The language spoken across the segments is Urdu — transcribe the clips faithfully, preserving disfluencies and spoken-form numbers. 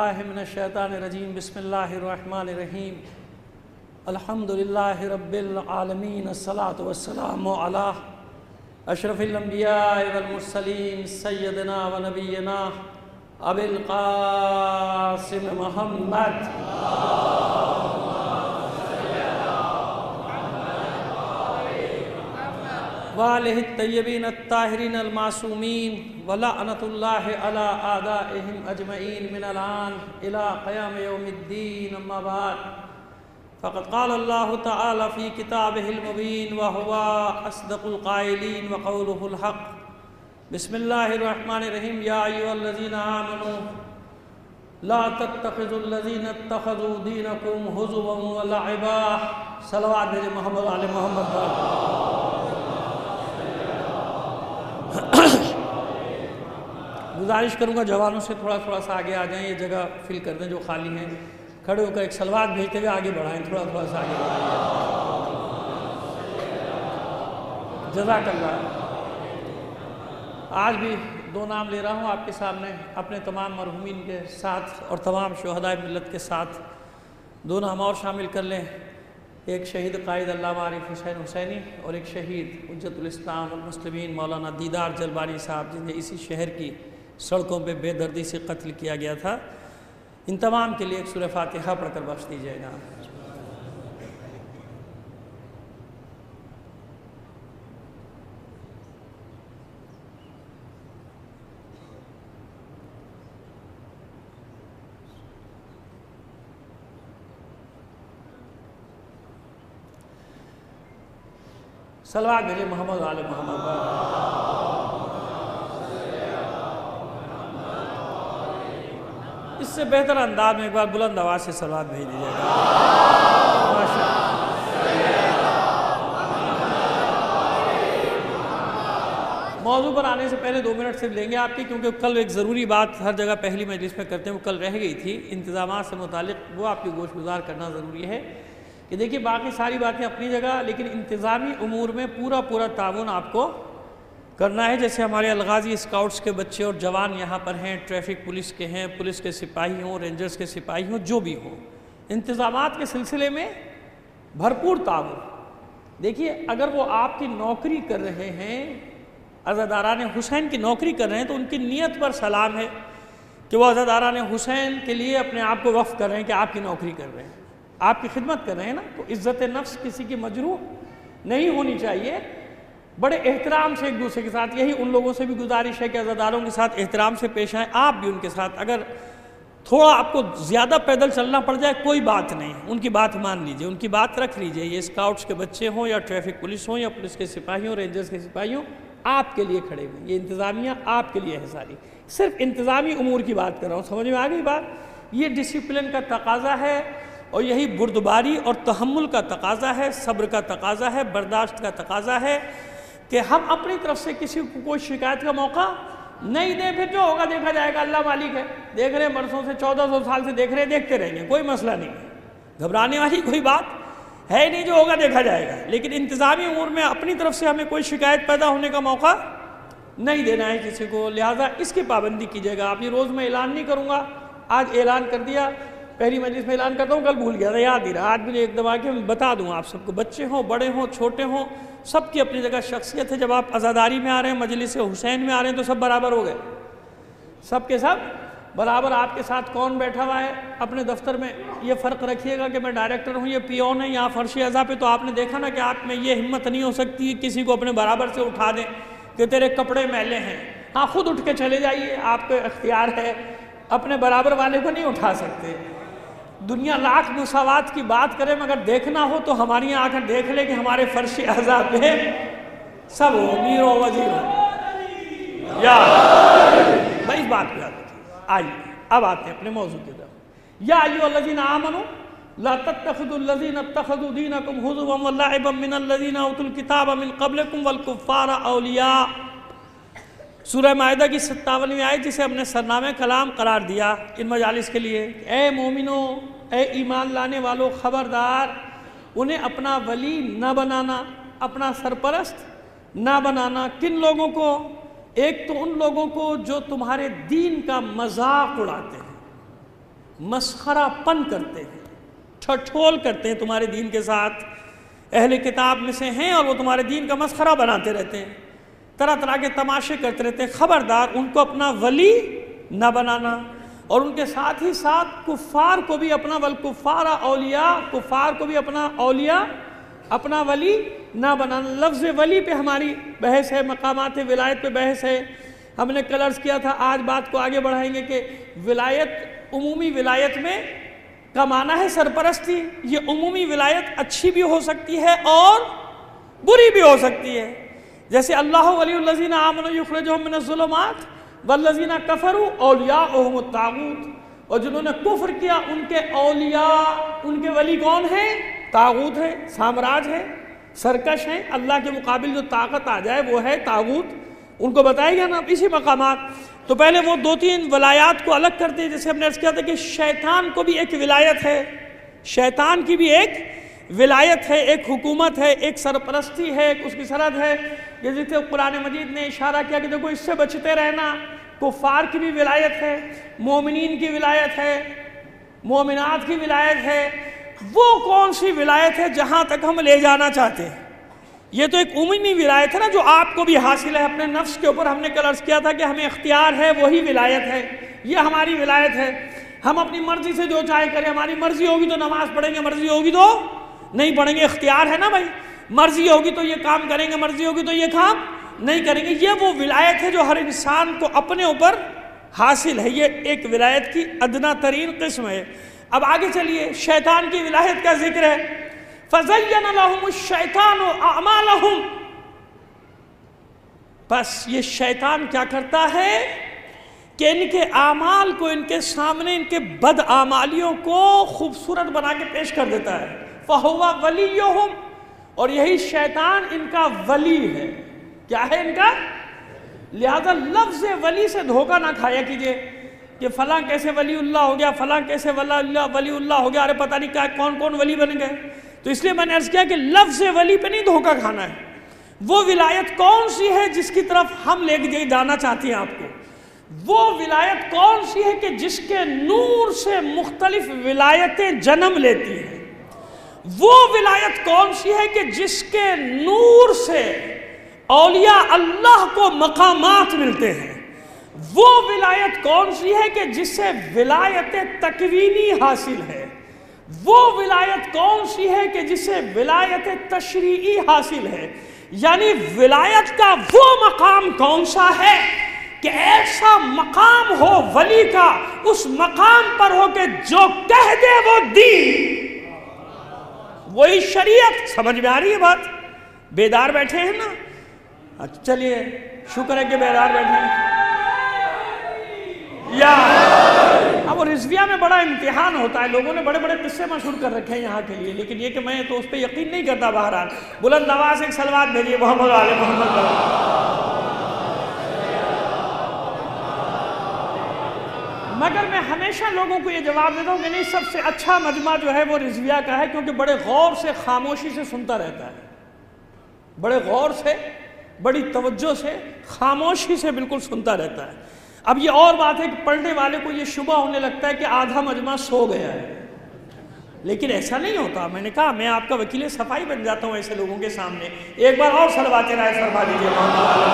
باللہ من الشیطان الرجیم بسم اللہ الرحمن الرحیم الحمدللہ رب العالمین الصلاۃ والسلام علی اشرف الانبیاء والمرسلین سیدنا و نبینا ابی القاسم محمد وآلہ الطیبین الطاہرین المعصومین ولعنۃ اللہ علی اعدائہم اجمعین من الآن الی قیام یوم الدین اما بعد فقد قال اللہ تعالی فی کتابہ المبین وہو اصدق القائلین وقولہ الحق بسم اللہ الرحمن الرحیم یا ایھا الذین آمنوا لا تتخذوا الذین اتخذوا دینکم ہزوا ولعبا صلوات بھیجے محمد علی محمد گزارش کروں گا جوانوں سے تھوڑا تھوڑا سا آگے آ جائیں، یہ جگہ فل کر دیں جو خالی ہیں، کھڑے ہو کر ایک صلوات بھیجتے ہوئے آگے بڑھائیں، تھوڑا تھوڑا سا آگے بڑھائیں، جزاک اللہ۔ آج بھی دو نام لے رہا ہوں آپ کے سامنے اپنے تمام مرحومین کے ساتھ اور تمام شہدائے ملت کے ساتھ، دو نام اور شامل کر لیں، ایک شہید قائد علامہ عارف حسین حسینی اور ایک شہید حجت الاسلام والمسلمین مولانا دیدار جلبانی صاحب جنہیں اسی شہر کی سڑکوں پہ بے دردی سے قتل کیا گیا تھا۔ ان تمام کے لیے ایک سورہ فاتحہ پڑھ کر بخش دیجیے گا۔ صلوات بھیجے محمد علی محمد۔ اس سے بہتر انداز میں ایک بار بلند آواز سے صلوات بھیج دیجیے گا۔ موضوع پر آنے سے پہلے دو منٹ صرف لیں گے آپ کی، کیونکہ کل ایک ضروری بات ہر جگہ پہلی مجلس میں کرتے ہیں وہ کل رہ گئی تھی، انتظامات سے متعلق، وہ آپ کی گوش گزار کرنا ضروری ہے کہ دیکھیے باقی ساری باتیں اپنی جگہ، لیکن انتظامی امور میں پورا پورا تعاون آپ کو کرنا ہے۔ جیسے ہمارے الغازی اسکاؤٹس کے بچے اور جوان یہاں پر ہیں، ٹریفک پولیس کے ہیں، پولیس کے سپاہی ہوں، رینجرز کے سپاہی ہوں، جو بھی ہوں، انتظامات کے سلسلے میں بھرپور تعاون۔ دیکھیے اگر وہ آپ کی نوکری کر رہے ہیں، عزاداران حسین کی نوکری کر رہے ہیں، تو ان کی نیت پر سلام ہے کہ وہ عزاداران حسین کے لیے اپنے آپ کو وقف کر رہے ہیں کہ آپ کی نوکری کر رہے ہیں، آپ کی خدمت کر رہے ہیں نا، تو عزت نفس کسی کی مجروح نہیں ہونی چاہیے۔ بڑے احترام سے ایک دوسرے کے ساتھ، یہی ان لوگوں سے بھی گزارش ہے کہ عزاداروں کے ساتھ احترام سے پیش آئیں، آپ بھی ان کے ساتھ۔ اگر تھوڑا آپ کو زیادہ پیدل چلنا پڑ جائے کوئی بات نہیں، ان کی بات مان لیجئے، ان کی بات رکھ لیجئے، یہ اسکاؤٹس کے بچے ہوں یا ٹریفک پولیس ہوں یا پولیس کے سپاہی ہوں، رینجرز کے سپاہی ہوں، آپ کے لیے کھڑے ہوئے، یہ انتظامیہ آپ کے لیے ہے ساری۔ صرف انتظامی امور کی بات کر رہا ہوں، سمجھ میں آ گئی بات؟ یہ ڈسپلن کا تقاضا ہے اور یہی بردباری اور تحمل کا تقاضا ہے، صبر کا تقاضا ہے، برداشت کا تقاضا ہے کہ ہم اپنی طرف سے کسی کو کوئی شکایت کا موقع نہیں دیں، پھر جو ہوگا دیکھا جائے گا، اللہ مالک ہے، دیکھ رہے ہیں برسوں سے، چودہ سو سال سے دیکھ رہے ہیں، دیکھتے رہیں گے، کوئی مسئلہ نہیں ہے، گھبرانے والی کوئی بات ہے نہیں، جو ہوگا دیکھا جائے گا۔ لیکن انتظامی امور میں اپنی طرف سے ہمیں کوئی شکایت پیدا ہونے کا موقع نہیں دینا ہے کسی کو، لہٰذا اس کی پابندی کیجیے گا۔ آپ یہ روز میں اعلان نہیں کروں گا، آج اعلان کر دیا، پہلی مجلس میں اعلان کرتا ہوں، کل بھول گیا تھا، یاد ہی رہا، آج مجھے ایک دفعہ کہ بتا دوں آپ سب کو، بچے ہوں، بڑے ہوں، چھوٹے ہوں، سب کی اپنی جگہ شخصیت ہے۔ جب آپ عزاداری میں آ رہے ہیں، مجلس حسین میں آ رہے ہیں، تو سب برابر ہو گئے، سب کے سب برابر۔ آپ کے ساتھ کون بیٹھا ہوا ہے اپنے دفتر میں، یہ فرق رکھیے گا کہ میں ڈائریکٹر ہوں، یہ پیون ہے، یہاں فرش اعضا پہ، تو آپ نے دیکھا نا کہ آپ میں یہ ہمت نہیں ہو سکتی کسی کو اپنے برابر سے اٹھا دیں کہ تیرے کپڑے میلے ہیں۔ ہاں خود اٹھ کے چلے جائیے، آپ کو اختیار ہے، اپنے برابر والے کو نہیں اٹھا سکتے۔ دنیا لاکھ مساوات کی بات کرے، مگر دیکھنا ہو تو ہماری یہاں آ کر دیکھ لے کہ ہمارے فرش اعضا پہ سب ہو، امیر ہو، وزیر ہو، یا بھائی اس بات پہ یاد رکھیے۔ آئیے اب آتے ہیں اپنے موضوع کی طرف۔ یا ایھا الذین آمنوا لا تتخذوا الذین اتخذوا دینکم ہزوا ولعبا من الذین اوتوا الکتاب من قبلکم والکفار اولیاء۔ سورہ مائدہ کی ستاونویں آیت، جسے ہم نے سرنامہ کلام قرار دیا ان مجالس کے لیے، اے مومنو، اے ایمان لانے والو، خبردار، انہیں اپنا ولی نہ بنانا، اپنا سرپرست نہ بنانا۔ کن لوگوں کو؟ ایک تو ان لوگوں کو جو تمہارے دین کا مذاق اڑاتے ہیں، مسخرہ پن کرتے ہیں، ٹھٹھول کرتے ہیں تمہارے دین کے ساتھ، اہل کتاب میں سے ہیں اور وہ تمہارے دین کا مسخرہ بناتے رہتے ہیں، طرح طرح کے تماشے کرتے رہتے ہیں، خبردار ان کو اپنا ولی نہ بنانا، اور ان کے ساتھ ہی ساتھ کفار کو بھی اپنا والکفار اولیاء، کفار کو بھی اپنا اولیاء، اپنا ولی نہ بنانا۔ لفظ ولی پہ ہماری بحث ہے، مقامات ولایت پہ بحث ہے، ہم نے کل عرض کیا تھا، آج بات کو آگے بڑھائیں گے کہ ولایت، عمومی ولایت میں کا معنی ہے سرپرستی، یہ عمومی ولایت اچھی بھی ہو سکتی ہے اور بری بھی ہو سکتی ہے، جیسے اللہ ولی الذین آمنوا یخرجہم من الظلمات والذین کفروا اولیاؤہم الطاغوت، اور جنہوں نے کفر کیا ان کے اولیاء، ان کے ولی کون ہیں؟ طاغوت ہے، سامراج ہے، سرکش ہیں، اللہ کے مقابل جو طاقت آ جائے وہ ہے طاغوت، ان کو بتائے گا نا اسی مقامات۔ تو پہلے وہ دو تین ولایات کو الگ کرتے ہیں، جیسے ہم نے عرض کیا تھا کہ شیطان کو بھی ایک ولایت ہے، شیطان کی بھی ایک ولایت ہے، ایک حکومت ہے، ایک سرپرستی ہے، ایک اس کی سرحد ہے، جیسے قرآن مجید نے اشارہ کیا کہ دیکھو اس سے بچتے رہنا۔ کفار کی بھی ولایت ہے، مومنین کی ولایت ہے، مومنات کی ولایت ہے۔ وہ کون سی ولایت ہے جہاں تک ہم لے جانا چاہتے ہیں؟ یہ تو ایک عمومی ولایت ہے نا جو آپ کو بھی حاصل ہے اپنے نفس کے اوپر، ہم نے کل عرض کیا تھا کہ ہمیں اختیار ہے، وہی ولایت ہے، یہ ہماری ولایت ہے، ہم اپنی مرضی سے جو چاہے کریں، ہماری مرضی ہوگی تو نماز پڑھیں گے، مرضی ہوگی تو نہیں پڑھیں گے، اختیار ہے نا بھائی، مرضی ہوگی تو یہ کام کریں گے، مرضی ہوگی تو یہ کام نہیں کریں گے۔ یہ وہ ولایت ہے جو ہر انسان کو اپنے اوپر حاصل ہے، یہ ایک ولایت کی ادنا ترین قسم ہے۔ اب آگے چلیے، شیطان کی ولایت کا ذکر ہے، فَزَيَّنَ لَهُمُ الشَّيْطَانُ أَعْمَالَهُمْ، بس یہ شیطان کیا کرتا ہے کہ ان کے اعمال کو، ان کے سامنے ان کے بد اعمالیوں کو خوبصورت بنا کے پیش کر دیتا ہے۔ فَهُوَ وَلِيُّهُمْ، اور یہی شیطان ان کا ولی ہے۔ کیا ہے ان کا؟ لہذا لفظ ولی سے دھوکہ نہ کھایا کیجئے کہ فلاں کیسے ولی اللہ ہو گیا، فلاں کیسے ولی اللہ ولی اللہ ہو گیا، ارے پتہ نہیں کیا کون کون ولی بن گئے۔ تو اس لیے میں نے عرض کیا کہ لفظ ولی پہ نہیں دھوکہ کھانا ہے۔ وہ ولایت کون سی ہے جس کی طرف ہم لے کے جانا چاہتے ہیں آپ کو؟ وہ ولایت کون سی ہے کہ جس کے نور سے مختلف ولایتیں جنم لیتی ہیں؟ وہ ولایت کون سی ہے کہ جس کے نور سے اولیاء اللہ کو مقامات ملتے ہیں؟ وہ ولایت کون سی ہے کہ جس سے ولایت تکوینی حاصل ہے؟ وہ ولایت کون سی ہے کہ جس سے ولایت تشریعی حاصل ہے؟ یعنی ولایت کا وہ مقام کون سا ہے کہ ایسا مقام ہو ولی کا، اس مقام پر ہو کہ جو کہہ دے وہ دین، وہی شریعت۔ سمجھ میں آ رہی ہے بات؟ بیدار بیٹھے ہیں نا؟ اچھا چلیے، شکر ہے کہ بیدار بیٹھے ہیں۔ یا اب رضویہ میں بڑا امتحان ہوتا ہے، لوگوں نے بڑے بڑے قصے مشہور کر رکھے ہیں یہاں کے لیے، لیکن یہ کہ میں تو اس پہ یقین نہیں کرتا۔ بہرحال بلند آواز ایک صلوات بھیجیے محمد آل محمد۔ مگر میں ہمیشہ لوگوں کو یہ جواب دیتا ہوں کہ نہیں، سب سے اچھا مجمع جو ہے وہ رضویہ کا ہے، کیونکہ بڑے غور سے، خاموشی سے سنتا رہتا ہے، بڑے غور سے، بڑی توجہ سے، خاموشی سے بالکل سنتا رہتا ہے۔ اب یہ اور بات ہے کہ پڑھنے والے کو یہ شبہ ہونے لگتا ہے کہ آدھا مجمع سو گیا ہے، لیکن ایسا نہیں ہوتا۔ میں نے کہا میں آپ کا وکیل صفائی بن جاتا ہوں ایسے لوگوں کے سامنے۔ ایک بار اور صلوات رائے فرما دیجیے محمد۔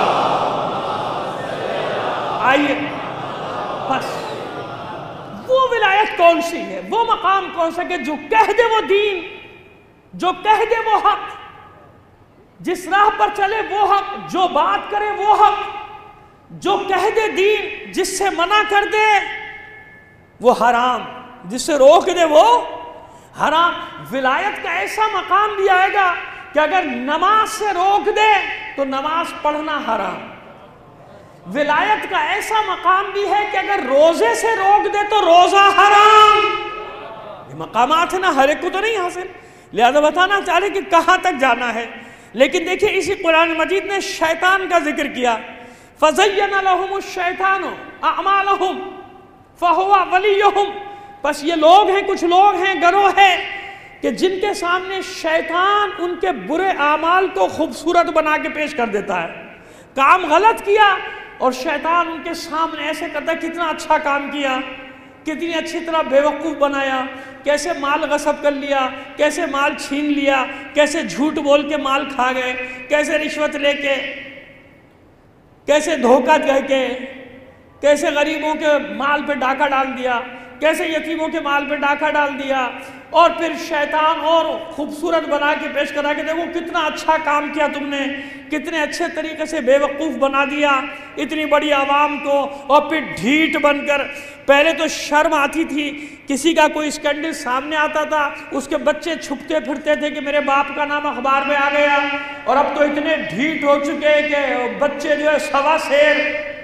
آئیے، بس وہ ولایت کون سی ہے، وہ مقام کون سا کہ جو کہہ دے وہ دین، جو کہہ دے وہ حق، جس راہ پر چلے وہ حق، جو بات کرے وہ حق، جو کہہ دے دین، جس سے منع کر دے وہ حرام، جس سے روک دے وہ حرام۔ ولایت کا ایسا مقام بھی آئے گا کہ اگر نماز سے روک دے تو نماز پڑھنا حرام۔ ولایت کا ایسا مقام بھی ہے کہ اگر روزے سے روک دے تو روزہ حرام۔ یہ مقامات ہیں نا، ہر ایک کو تو نہیں حاصل، لہذا بتانا چاہ رہے کہ کہاں تک جانا ہے۔ لیکن دیکھیں اسی قرآن مجید نے شیطان کا ذکر کیا، فَزَيَّنَ لَهُمُ الشَّيْطَانُ أَعْمَالَهُمْ فَهُوَ وَلِيُّهُمْ، بس یہ لوگ ہیں، کچھ لوگ ہیں، گروہ ہے کہ جن کے سامنے شیطان ان کے برے اعمال کو خوبصورت بنا کے پیش کر دیتا ہے۔ کام غلط کیا اور شیطان ان کے سامنے ایسے کرتا ہے کتنا اچھا کام کیا، کتنی اچھی طرح بیوقوف بنایا، کیسے مال غصب کر لیا، کیسے مال چھین لیا، کیسے جھوٹ بول کے مال کھا گئے، کیسے رشوت لے کے، کیسے دھوکہ دے کے، کیسے غریبوں کے مال پہ ڈاکہ ڈال دیا، کیسے یتیموں کے مال پہ ڈاکہ ڈال دیا، اور پھر شیطان اور خوبصورت بنا کے پیش کرا کہ دیکھو کتنا اچھا کام کیا تم نے، کتنے اچھے طریقے سے بے وقوف بنا دیا اتنی بڑی عوام کو، اور پھر ڈھیٹ بن کر، پہلے تو شرم آتی تھی، کسی کا کوئی اسکینڈل سامنے آتا تھا اس کے بچے چھپتے پھرتے تھے کہ میرے باپ کا نام اخبار میں آ گیا، اور اب تو اتنے ڈھیٹ ہو چکے کہ بچے جو ہے سوا شیر،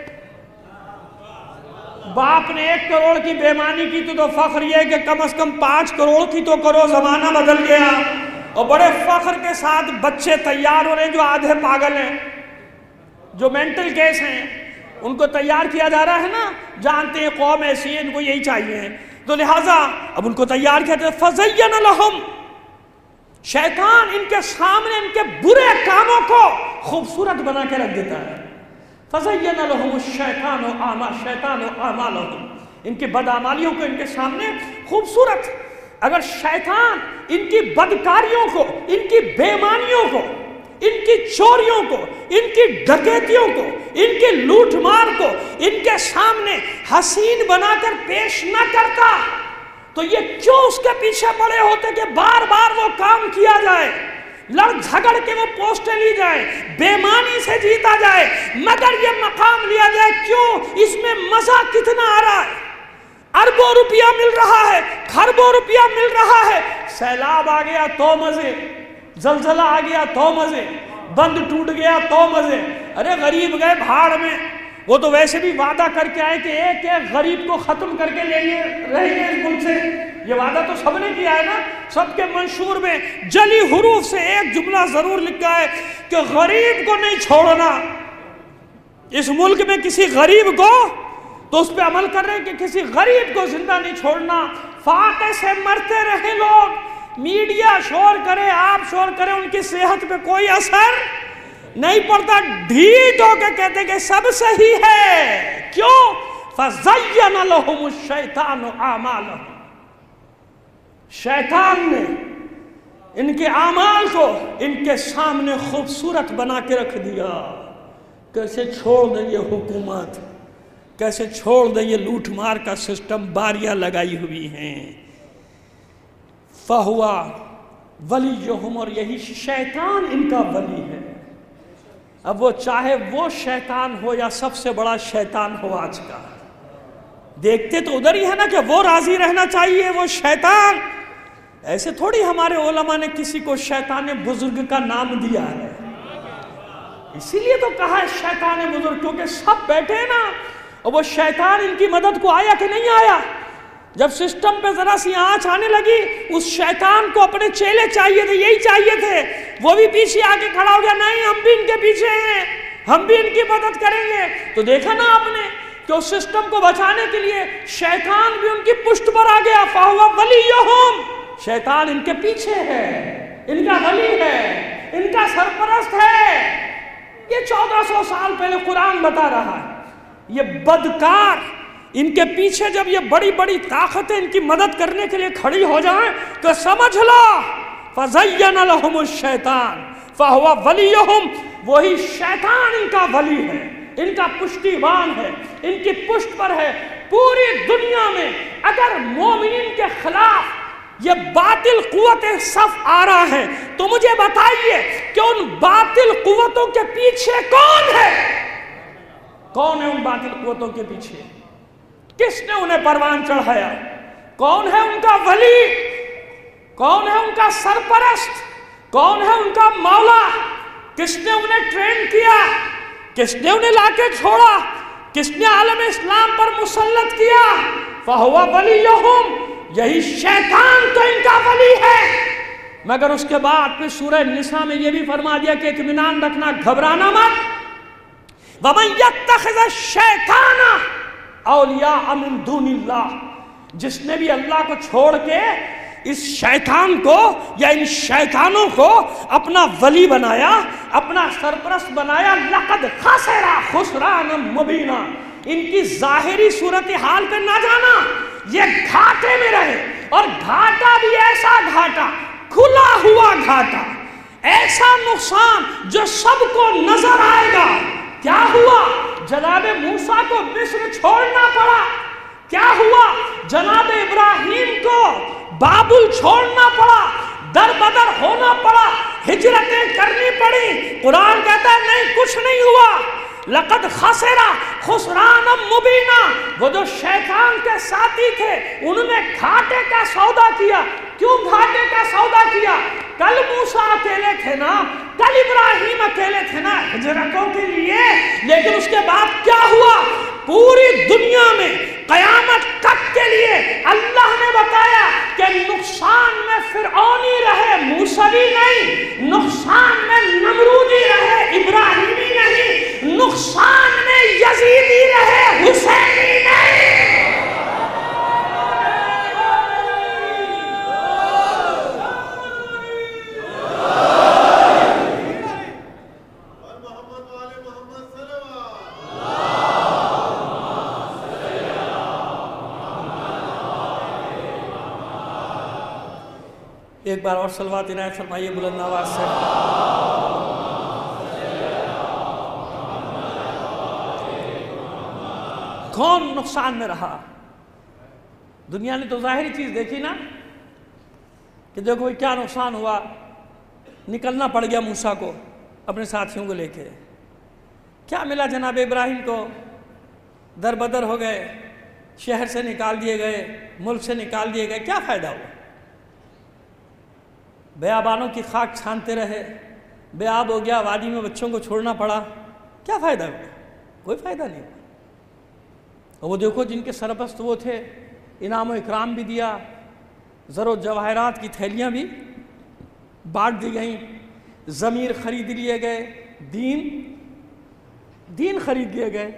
باپ نے ایک کروڑ کی بےمانی کی تو تو فخر یہ کہ کم از کم پانچ کروڑ کی تو کرو، زمانہ بدل گیا، اور بڑے فخر کے ساتھ بچے تیار ہو رہے ہیں جو آدھے پاگل ہیں، جو مینٹل کیس ہیں، ان کو تیار کیا جا رہا ہے نا، جانتے ہیں قوم ایسی ہے، ان کو یہی چاہیے، تو لہٰذا اب ان کو تیار کیا جاتا ہے۔ فَزَيَّنَ لَهُمْ، شیطان ان کے سامنے ان کے برے کاموں کو خوبصورت بنا کے رکھ دیتا ہے۔ فَزَيَّنَ لَهُمُ الشَّيْطَانُ أَعْمَالَهُمْ، شیطان اعمالهم، ان کی بدعمالیوں کو ان کے سامنے خوبصورت، اگر شیطان ان کی بدکاریوں کو، ان کی بےمانیوں کو، ان کی چوریوں کو، ان کی ڈکیتیوں کو، ان کی لوٹ مار کو ان کے سامنے حسین بنا کر پیش نہ کرتا تو یہ کیوں اس کے پیچھے پڑے ہوتے کہ بار بار وہ کام کیا جائے، لڑ جھگڑ کے وہ پوسٹیں لی جائے، بےمانی سے جیتا جائے، مگر یہ مقام لیا جائے، کیوں؟ اس میں مزہ کتنا آ رہا ہے، اربوں روپیہ مل رہا ہے، خربوں روپیہ مل رہا ہے، سیلاب آ گیا تو مزے، زلزلہ آ گیا تو مزے، بند ٹوٹ گیا تو مزے، ارے غریب گئے بھاڑ میں، وہ تو ویسے بھی وعدہ کر کے آئے کہ ایک ایک غریب کو ختم کر کے لیں گے، رہیں گے اس ملک سے، یہ وعدہ تو سب نے کیا ہے نا، سب کے منشور میں جلی حروف سے ایک جملہ ضرور لکھا ہے کہ غریب کو نہیں چھوڑنا، اس ملک میں کسی غریب کو، تو اس پہ عمل کر رہے ہیں کہ کسی غریب کو زندہ نہیں چھوڑنا، فاقے سے مرتے رہے لوگ، میڈیا شور کرے، آپ شور کرے، ان کی صحت پہ کوئی اثر نہیں پڑتا، ڈھیٹ ہو کے کہتے کہ سب صحیح ہے، کیوں؟ فَزَيَّنَ لَهُمُ الشَّيْطَانُ أَعْمَالَهُمْ، شیطان نے ان کے اعمال کو ان کے سامنے خوبصورت بنا کے رکھ دیا، کیسے چھوڑ دیں یہ حکومت، کیسے چھوڑ دیں یہ لوٹ مار کا سسٹم، باریاں لگائی ہوئی ہیں، فَهُوَ وَلِيُّهُمْ، اور یہی شیطان ان کا ولی ہے، اب وہ چاہے وہ شیطان ہو یا سب سے بڑا شیطان ہو آج کا، دیکھتے تو ادھر ہی ہے نا کہ وہ راضی رہنا چاہیے، وہ شیطان، ایسے تھوڑی ہمارے علماء نے کسی کو شیطان بزرگ کا نام دیا ہے، اسی لیے تو کہا ہے شیطان بزرگ، کیونکہ سب بیٹھے ہیں نا، اور وہ شیطان ان کی مدد کو آیا کہ نہیں آیا؟ جب سسٹم پہ ذرا سی آنچ آنے لگی، اس شیطان کو اپنے چیلے چاہیے تھے، یہی چاہیے تھے، وہ بھی پیچھے آگے کھڑا ہو گیا، نہیں ہم بھی ان کے پیچھے ہیں، ہم بھی ان کی مدد کریں گے، تو دیکھا نا آپ نے کہ اس سسٹم کو بچانے کے لیے شیطان بھی ان کی پشت پر آ گیا، فَهُوَ وَلِيُّهُمْ، شیطان ان کے پیچھے ہے، ان کا ولی ہے، ان کا سرپرست ہے، یہ چودہ سو سال پہلے قرآن بتا رہا ہے، یہ بدکار ان کے پیچھے جب یہ بڑی بڑی طاقتیں ان کی مدد کرنے کے لیے کھڑی ہو جائیں تو سمجھ لو فَزَيَّنَ لَهُمُ الشَّيْطَانُ فَهُوَ وَلِيُّهُمْ، وہی شیطان ان کا ولی ہے، ان کا پشتیبان ہے، ان کی پشت پر ہے، پوری دنیا میں اگر مومنین کے خلاف یہ باطل قوتیں صف آ رہا ہے تو مجھے بتائیے کہ ان باطل قوتوں کے پیچھے کون ہے؟ کون ہے ان باطل قوتوں کے پیچھے؟ کس نے انہیں پروان چڑھایا؟ کون ہے ان کا ولی؟ کون ہے ان کا سرپرست؟ کون ہے ان کا مولا؟ کس نے انہیں ٹرین کیا؟ کس نے انہیں لا کے چھوڑا؟ کس نے عالم اسلام پر مسلط کیا؟ فَهُوَ وَلِيُّهُمْ، یہی شیطان تو ان کا ولی ہے، مگر اس کے بعد پھر سورہ نساء میں یہ بھی فرما دیا کہ اطمینان رکھنا، گھبرانا مت، وَمَن يَتَّخِذَ الشَّيْطَانَ اولیاء من دون اللہ، جس نے بھی اللہ کو چھوڑ کے اس شیطان کو یا ان شیطانوں کو اپنا ولی بنایا، اپنا سرپرست بنایا، لقد خسر خسرانا مبینا، ان کی ظاہری صورتحال پہ نہ جانا، یہ گھاٹے میں رہے، اور گھاٹا بھی ایسا گھاٹا، کھلا ہوا گھاٹا، ایسا نقصان جو سب کو نظر آئے گا۔ کیا ہوا؟ جناب موسیٰ کو مصر چھوڑنا پڑا۔ کیا ہوا؟ جناب ابراہیم کو بابل چھوڑنا پڑا، در بدر ہونا پڑا، ہجرتیں کرنی پڑی۔ قرآن کہتا ہے نہیں، کچھ نہیں ہوا۔ لقد خسرا خسرانا مبینا، وہ جو شیطان کے ساتھی تھے انہوں نے گھاٹے کا سودا کیا۔ کیوں گھاٹے کا سودا کیا؟ کل موسیٰ اکیلے تھے نا، کل ابراہیم اکیلے تھے نا ہجرتوں کے لیے، لیکن اس کے بعد کیا ہوا؟ پوری دنیا میں قیامت تک کے لیے اللہ نے بتایا کہ نقصان میں فرعونی رہے، موسوی نہیں، نقصان میں نمرودی رہے، ابراہیمی نہیں، نقصان میں یزیدی رہے، حسینی نہیں۔ ایک بار اور صلوات عنایت فرمائیے بلند آواز سے۔ کون نقصان میں رہا؟ دنیا نے تو ظاہری چیز دیکھی نا کہ دیکھو کیا نقصان ہوا، نکلنا پڑ گیا موسیٰ کو اپنے ساتھیوں کو لے کے۔ کیا ملا جناب ابراہیم کو؟ در بدر ہو گئے، شہر سے نکال دیے گئے، ملک سے نکال دیے گئے، کیا فائدہ ہوا؟ بیابانوں کی خاک چھانتے رہے، بے آب ہو گیا، وادی میں بچوں کو چھوڑنا پڑا، کیا فائدہ ہوا؟ کوئی فائدہ نہیں ہوا۔ اور وہ دیکھو جن کے سرپرست وہ تھے، انعام و اکرام بھی دیا، زر و جواہرات کی تھیلیاں بھی بانٹ دی گئیں، ضمیر خرید لیے گئے، دین دین خرید لیے گئے۔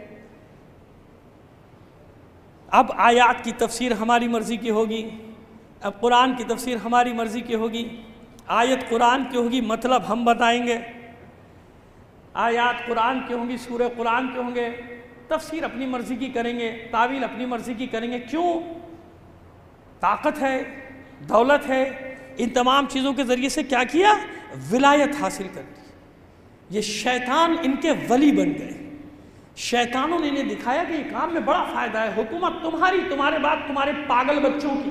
اب آیات کی تفسیر ہماری مرضی کی ہوگی، اب قرآن کی تفسیر ہماری مرضی کی ہوگی، آیت قرآن کی ہوگی، مطلب ہم بتائیں گے، آیات قرآن کی ہوں گی، سورہ قرآن کے ہوں گے، تفسیر اپنی مرضی کی کریں گے، تعویل اپنی مرضی کی کریں گے۔ کیوں؟ طاقت ہے، دولت ہے، ان تمام چیزوں کے ذریعے سے کیا کیا؟ ولایت حاصل کر دی۔ یہ شیطان ان کے ولی بن گئے۔ شیطانوں نے انہیں دکھایا کہ یہ کام میں بڑا فائدہ ہے، حکومت تمہاری، تمہارے بعد تمہارے پاگل بچوں کی،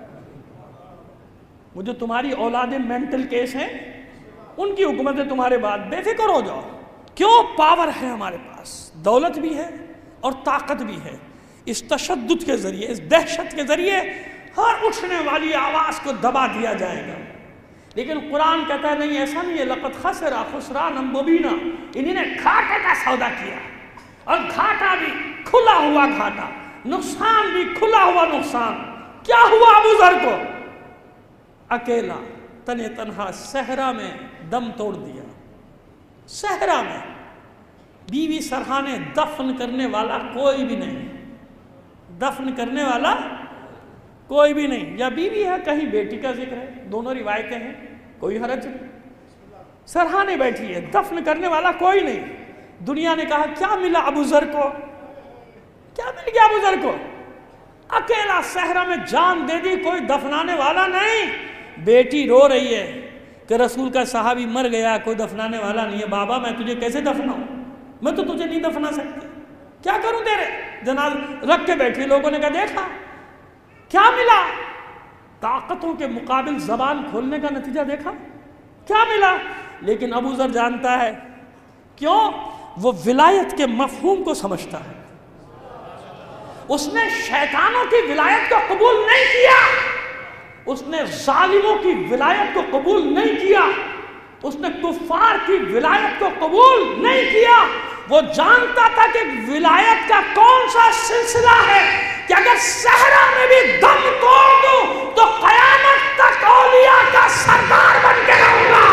وہ جو تمہاری اولادیں مینٹل کیس ہیں ان کی حکومت ہے تمہارے بعد، بے فکر ہو جاؤ۔ کیوں؟ پاور ہے ہمارے پاس، دولت بھی ہے اور طاقت بھی ہے۔ اس تشدد کے ذریعے، اس دہشت کے ذریعے ہر اٹھنے والی آواز کو دبا دیا جائے گا۔ لیکن قرآن کہتا ہے نہیں، ایسا نہیں ہے۔ لقد خسرا خسرانا مبینا، انہی نے گھاٹے کا سودا کیا، اور گھاٹا بھی کھلا ہوا گھاٹا، نقصان بھی کھلا ہوا نقصان۔ کیا ہوا ابو ذر کو؟ اکیلا تن تنہا صحرا میں دم توڑ دیا۔ صحرا میں بیوی سرہانے، دفن کرنے والا کوئی بھی نہیں، دفن کرنے والا کوئی بھی نہیں۔ یا بیوی ہے، کہیں بیٹی کا ذکر ہے، دونوں روایتیں ہیں، کوئی حرج نہیں۔ سرہانے بیٹھی ہے، دفن کرنے والا کوئی نہیں۔ دنیا نے کہا کیا ملا ابو ذر کو؟ کیا مل گیا ابو ذر کو؟ اکیلا صحرا میں جان دے دی، کوئی دفنانے والا نہیں۔ بیٹی رو رہی ہے کہ رسول کا صحابی مر گیا، کوئی دفنانے والا نہیں ہے۔ بابا میں تجھے کیسے دفناؤں؟ میں تو تجھے نہیں دفنا سکتی، کیا کروں تیرے جنازہ رکھ کے بیٹھی۔ لوگوں نے کہا دیکھا کیا ملا؟ طاقتوں کے مقابل زبان کھولنے کا نتیجہ دیکھا کیا ملا؟ لیکن ابو ذر جانتا ہے، کیوں؟ وہ ولایت کے مفہوم کو سمجھتا ہے۔ اس نے شیطانوں کی ولایت کو قبول نہیں کیا، اس نے ظالموں کی ولایت کو قبول نہیں کیا، اس نے کفار کی ولایت کو قبول نہیں کیا۔ وہ جانتا تھا کہ ولایت کا کون سا سلسلہ ہے کہ اگر صحرا میں بھی دم توڑ دوں تو قیامت تک اولیاء کا سردار بن کے رہوں گا۔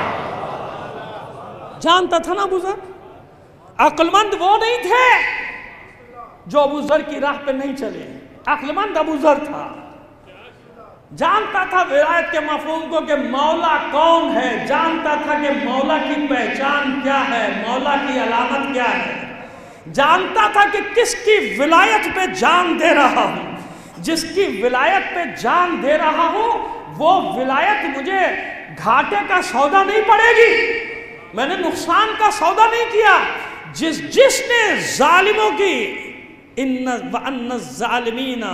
جانتا تھا نا ابو ذر۔ عقل مند وہ نہیں تھے جو ابو ذر کی راہ پہ نہیں چلے، عقل مند ابو ذر تھا، جانتا تھا ولایت کے مفہوم کو کہ مولا کون ہے، جانتا تھا کہ مولا کی پہچان کیا ہے، مولا کی علامت کیا ہے، جانتا تھا کہ کس کی ولایت پہ جان دے رہا ہوں، جس کی ولایت پہ جان دے رہا ہوں وہ ولایت مجھے گھاٹے کا سودا نہیں پڑے گی، میں نے نقصان کا سودا نہیں کیا۔ جس جس نے ظالموں کی ان وان الظالمین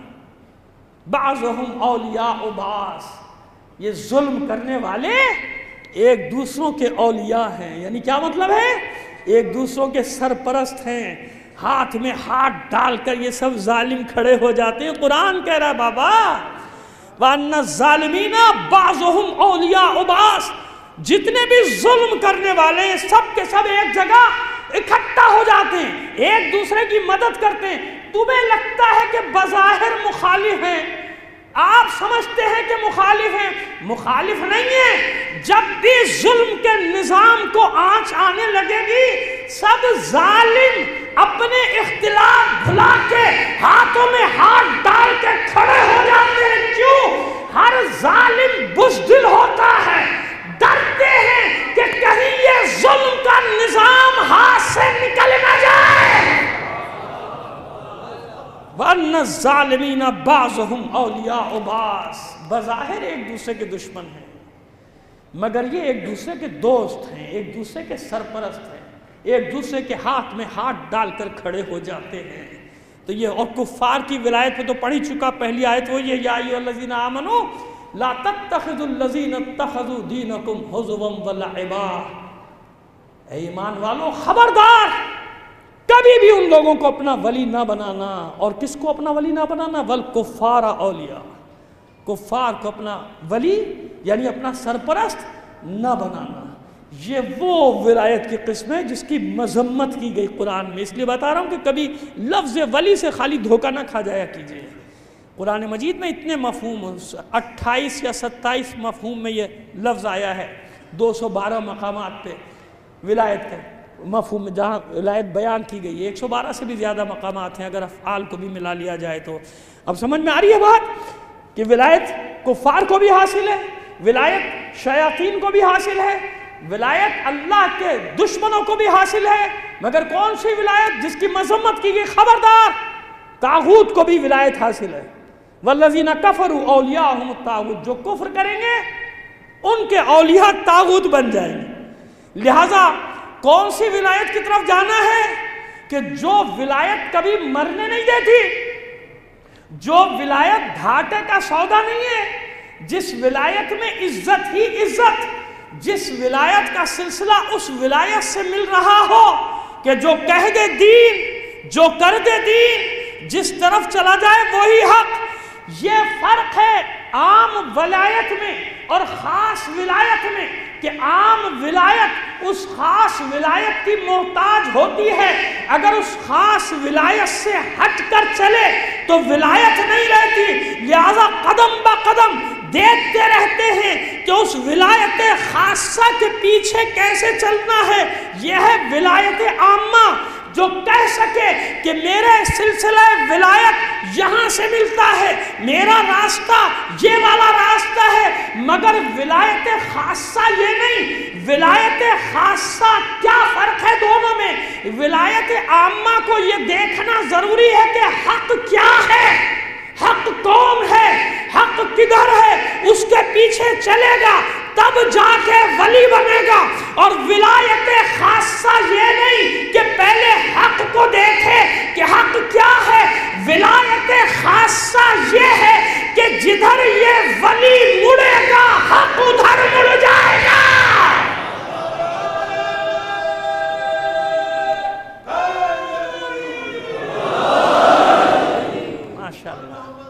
بعضهم اولیاء بعض، یہ ظلم کرنے والے ایک دوسروں کے اولیاء ہیں، یعنی کیا مطلب ہے؟ ایک دوسروں کے سرپرست ہیں، ہاتھ میں ہاتھ ڈال کر یہ سب ظالم کھڑے ہو جاتے ہیں۔ قرآن کہہ رہا ہے بابا وَأَنَّ الظَّالِمِينَ بَعْضُهُمْ أَوْلِيَاءُ بَعْضٍ، جتنے بھی ظلم کرنے والے سب کے سب ایک جگہ اکٹھا ہو جاتے ہیں، ایک دوسرے کی مدد کرتے ہیں۔ تمہیں لگتا ہے کہ بظاہر مخالف ہیں، آپ سمجھتے ہیں کہ مخالف ہیں، مخالف نہیں ہیں۔ جب بھی ظلم کے نظام کو آنچ آنے لگے گی سب ظالم اپنے اختلاف بھلا کے ہاتھوں میں ہاتھ ڈال کے کھڑے ہو جاتے ہیں۔ کیوں؟ ہر ظالم بزدل ہوتا ہے، ڈرتے ہیں کہ کہیں یہ ظلم کا نظام ہاتھ سے نکل نہ جائے۔ وَأَنَّ الظَّالِمِينَ بَعْضُهُمْ أَوْلِيَاءُ بَعْضٍ، بظاہر ایک دوسرے کے دشمن ہیں مگر یہ ایک دوسرے کے دوست ہیں، ایک دوسرے کے سرپرست ہیں، ایک دوسرے کے ہاتھ میں ہاتھ ڈال کر کھڑے ہو جاتے ہیں۔ تو یہ اور کفار کی ولایت پہ تو پڑھ ہی چکا، پہلی آیت وہ یہ یا ایھا الذین آمنوا لا تتخذوا الذین اتخذوا دینکم ہزوا ولعبا، اے ایمان والو خبردار کبھی بھی ان لوگوں کو اپنا ولی نہ بنانا۔ اور کس کو اپنا ولی نہ بنانا؟ والکفار اولیاء، کفار کو اپنا ولی یعنی اپنا سرپرست نہ بنانا۔ یہ وہ ولایت کی قسم ہے جس کی مذمت کی گئی قرآن میں۔ اس لیے بتا رہا ہوں کہ کبھی لفظ ولی سے خالی دھوکہ نہ کھا جایا کیجئے۔ قرآن مجید میں اتنے مفہوم اٹھائیس یا ستائیس مفہوم میں یہ لفظ آیا ہے، دو سو بارہ مقامات پہ ولایت کا مفہوم میں جہاں ولایت بیان کی گئی ہے، ایک سو بارہ سے بھی زیادہ مقامات ہیں اگر افعال کو بھی ملا لیا جائے تو۔ اب سمجھ میں آ رہی ہے بات کہ ولایت کفار کو بھی حاصل ہے، ولایت شیاطین کو بھی حاصل ہے، ولایت اللہ کے دشمنوں کو بھی حاصل ہے، مگر کون سی ولایت؟ جس کی مذمت کی گئی، خبردار طاغوت کو بھی ولایت حاصل ہے۔ والذین کفروا اولیاءہم الطاغوت، جو کفر کریں گے ان کے اولیاء طاغوت بن جائیں گے۔ لہٰذا کون سی ولایت کی طرف جانا ہے کہ جو ولایت کبھی مرنے نہیں دیتی، جو ولایت گھاٹے کا سودا نہیں ہے، جس ولایت میں عزت ہی عزت، جس ولایت کا سلسلہ اس ولایت سے مل رہا ہو کہ جو کہہ دے دین، جو کر دے دین، جس طرف چلا جائے وہی حق۔ یہ فرق ہے عام ولایت میں اور خاص ولایت میں کہ عام ولایت اس خاص ولایت کی محتاج ہوتی ہے، اگر اس خاص ولایت سے ہٹ کر چلے تو ولایت نہیں رہتی۔ لہذا قدم با قدم دیکھتے رہتے ہیں کہ اس ولایت خاصہ کے پیچھے کیسے چلنا ہے۔ یہ ہے ولایت عامہ جو کہہ سکے کہ میرے سلسلہ ولایت یہاں سے ملتا ہے، میرا راستہ یہ والا راستہ ہے، مگر ولایت خاصہ یہ نہیں۔ ولایت خاصہ کیا فرق ہے دونوں میں؟ ولایت عامہ کو یہ دیکھنا ضروری ہے کہ حق کیا ہے، حق کون ہے، حق کدھر ہے، اس کے پیچھے چلے گا تب جا کے ولی بنے گا۔ اور ولایت خاصہ یہ نہیں کہ پہلے حق کو دیکھے کہ حق کیا ہے، ولایت خاصہ یہ ہے کہ جدھر یہ ولی مڑے گا حق ادھر مڑ جائے گا۔ ماشاءاللہ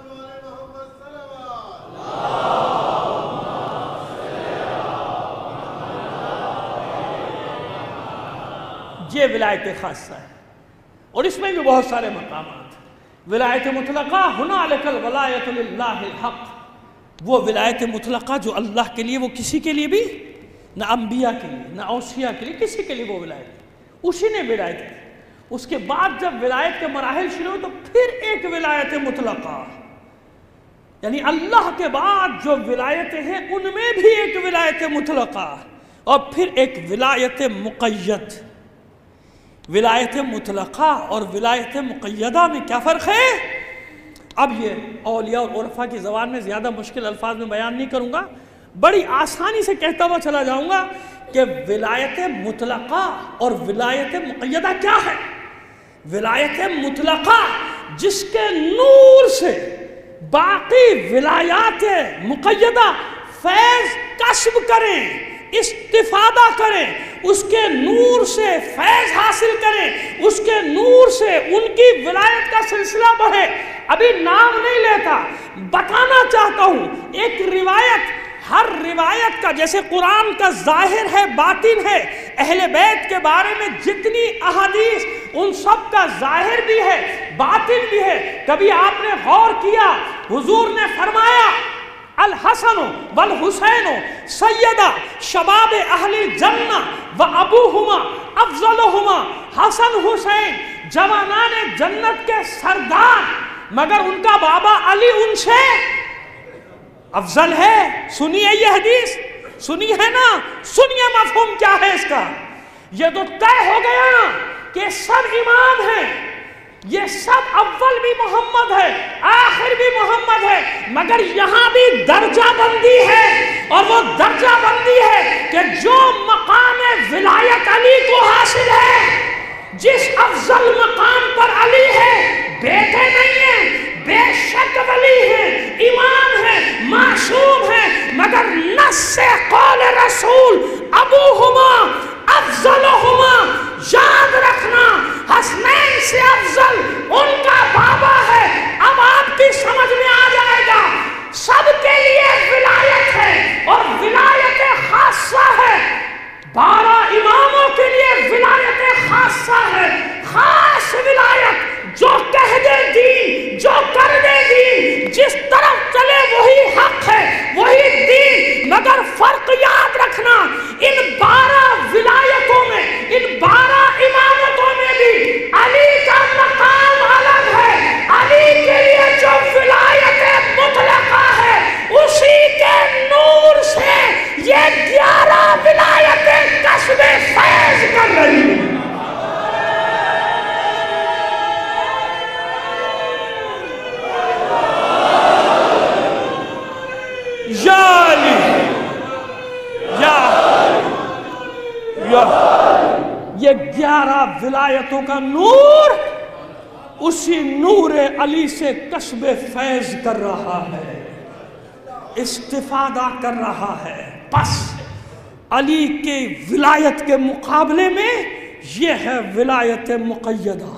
یہ ولایت خاصہ ہے، اور اس میں بھی بہت سارے مقامات۔ ولایت مطلقہ ہنالک الولایۃ للہ الحق، وہ ولایت مطلقہ جو اللہ کے لیے، وہ کسی کے لیے بھی، نہ انبیاء کے لیے نہ اوصیاء کے لیے، کسی کے لیے وہ ولایت اسی نے ولایت کی۔ اس کے بعد جب ولایت کے مراحل شروع ہوئے تو پھر ایک ولایت مطلقہ، یعنی اللہ کے بعد جو ولایتیں ہیں ان میں بھی ایک ولایت مطلقہ، اور پھر ایک ولایت مقید۔ ولایت مطلقہ اور ولایت مقیدہ میں کیا فرق ہے؟ اب یہ اولیاء اور عرفاء کی زبان میں زیادہ مشکل الفاظ میں بیان نہیں کروں گا، بڑی آسانی سے کہتا ہوا چلا جاؤں گا کہ ولایت مطلقہ اور ولایت مقیدہ کیا ہے۔ ولایت مطلقہ جس کے نور سے باقی ولایات مقیدہ فیض کسب کریں، استفادہ کریں، اس کے نور سے فیض حاصل کریں، اس کے نور سے ان کی ولایت کا سلسلہ بڑھے۔ ابھی نام نہیں لیتا، بتانا چاہتا ہوں ایک روایت، ہر روایت کا جیسے قرآن کا ظاہر ہے باطن ہے، اہل بیت کے بارے میں جتنی احادیث ان سب کا ظاہر بھی ہے باطن بھی ہے۔ کبھی آپ نے غور کیا حضور نے فرمایا الحسن والحسین سیدہ شباب اہل الجنہ و ابوہما افضلہما، حسن حسین جوانان جنت کے سردار، مگر ان کا بابا علی ان سے افضل ہے۔ سنیے یہ حدیث، سنی ہے نا، سنیے مفہوم کیا ہے اس کا۔ یہ تو طے ہو گیا کہ سب امام ہیں، یہ سب اول بھی محمد ہے آخر بھی محمد ہے، مگر یہاں بھی درجہ بندی ہے، اور وہ درجہ بندی ہے کہ جو مقام ولایت علی کو حاصل ہے، جس افضل مقام پر علی ہے، بیٹے نہیں ہیں، بے شک ولی ہیں، امام ہیں، معصوم ہیں، مگر نص سے قول رسول ابوہما افضلہما، یاد رکھنا حسنین سے افضل ان کا بابا ہے۔ اب آپ کی سمجھ میں آ جائے گا سب کے لیے ولایت ہے، اور ولایت خاصہ ہے، بارہ اماموں کے لیے ولایت خاصہ ہے، خاص ولایت جو کہہ دے دین، جو کر دے دین، جس طرف چلے وہی حق ہے، وہی دین۔ مگر فرق یاد رکھنا، ان بارہ ولایتوں میں، ان بارہ امامتوں میں بھی علی کا مقام الگ ہے۔ علی کے لیے جو ولایت مطلقہ ہے، اسی کے نور سے یہ گیارہ ولایتیں کسب فیض کر رہی ہیں۔ یا علی، یا یا یہ گیارہ ولایتوں کا نور اسی نور علی سے کسب فیض کر رہا ہے، استفادہ کر رہا ہے۔ بس علی کے ولایت کے مقابلے میں یہ ہے ولایت مقیدہ۔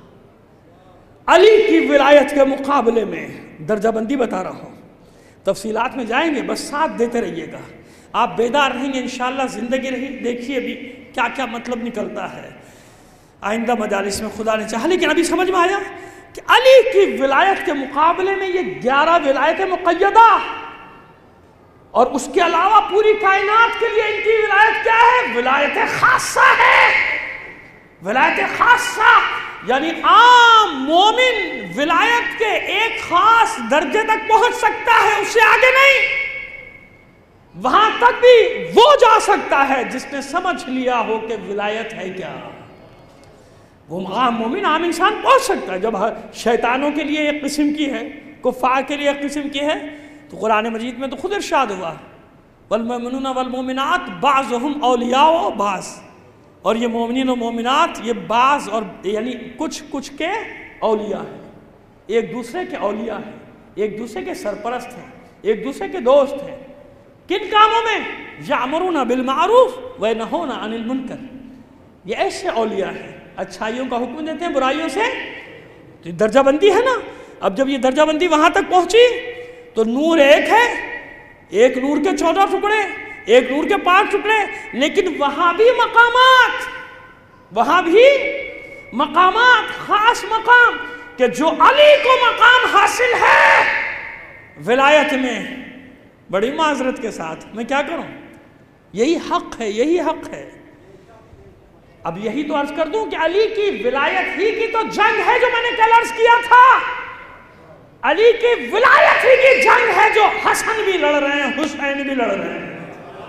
علی کی ولایت کے مقابلے میں درجہ بندی بتا رہا ہوں، تفصیلات میں جائیں گے، بس ساتھ دیتے رہیے گا، آپ بیدار رہیں گے انشاءاللہ۔ زندگی رہی دیکھیے بھی کیا کیا مطلب نکلتا ہے آئندہ مجالس میں خدا نے چاہا۔ لیکن ابھی سمجھ میں آیا کہ علی کی ولایت کے مقابلے میں یہ گیارہ ولایت مقیدہ، اور اس کے علاوہ پوری کائنات کے لیے ان کی ولایت کیا ہے؟ ولایت خاصہ ہے۔ ولایت خاصہ یعنی عام مومن ولایت کے ایک خاص درجے تک پہنچ سکتا ہے، اس سے آگے نہیں۔ وہاں تک بھی وہ جا سکتا ہے جس نے سمجھ لیا ہو کہ ولایت ہے کیا۔ وہ عام مومن، عام انسان پہنچ سکتا ہے۔ جب شیطانوں کے لیے ایک قسم کی ہے، کفار کے لیے ایک قسم کی ہے، تو قرآن مجید میں تو خود ارشاد ہوا والمؤمنون والمؤمنات بعضهم اولیاء بعض، اور یہ مومنین و مومنات یہ بعض اور یعنی کچھ کچھ کے اولیاء ہیں، ایک دوسرے کے اولیاء ہیں، ایک دوسرے کے سرپرست ہیں، ایک دوسرے کے دوست ہیں۔ کن کاموں میں؟ یامرون بالمعروف وینہون عن المنکر، یہ ایسے اولیاء ہیں، اچھائیوں کا حکم دیتے ہیں، برائیوں سے۔ تو درجہ بندی ہے نا۔ اب جب یہ درجہ بندی وہاں تک پہنچی تو نور ایک ہے، ایک نور کے چودہ ٹکڑے، ایک نور کے پانچ ٹکڑے، لیکن وہاں بھی مقامات، وہاں بھی مقامات، خاص مقام کہ جو علی کو مقام حاصل ہے ولایت میں، بڑی معذرت کے ساتھ میں کیا کروں، یہی حق ہے، یہی حق ہے۔ اب یہی تو عرض کر دوں کہ علی کی ولایت ہی کی تو جنگ ہے جو میں نے کل عرض کیا تھا۔ علی کی ولایت ہی کی جنگ ہے جو حسن بھی لڑ رہے ہیں، حسین بھی لڑ رہے ہیں،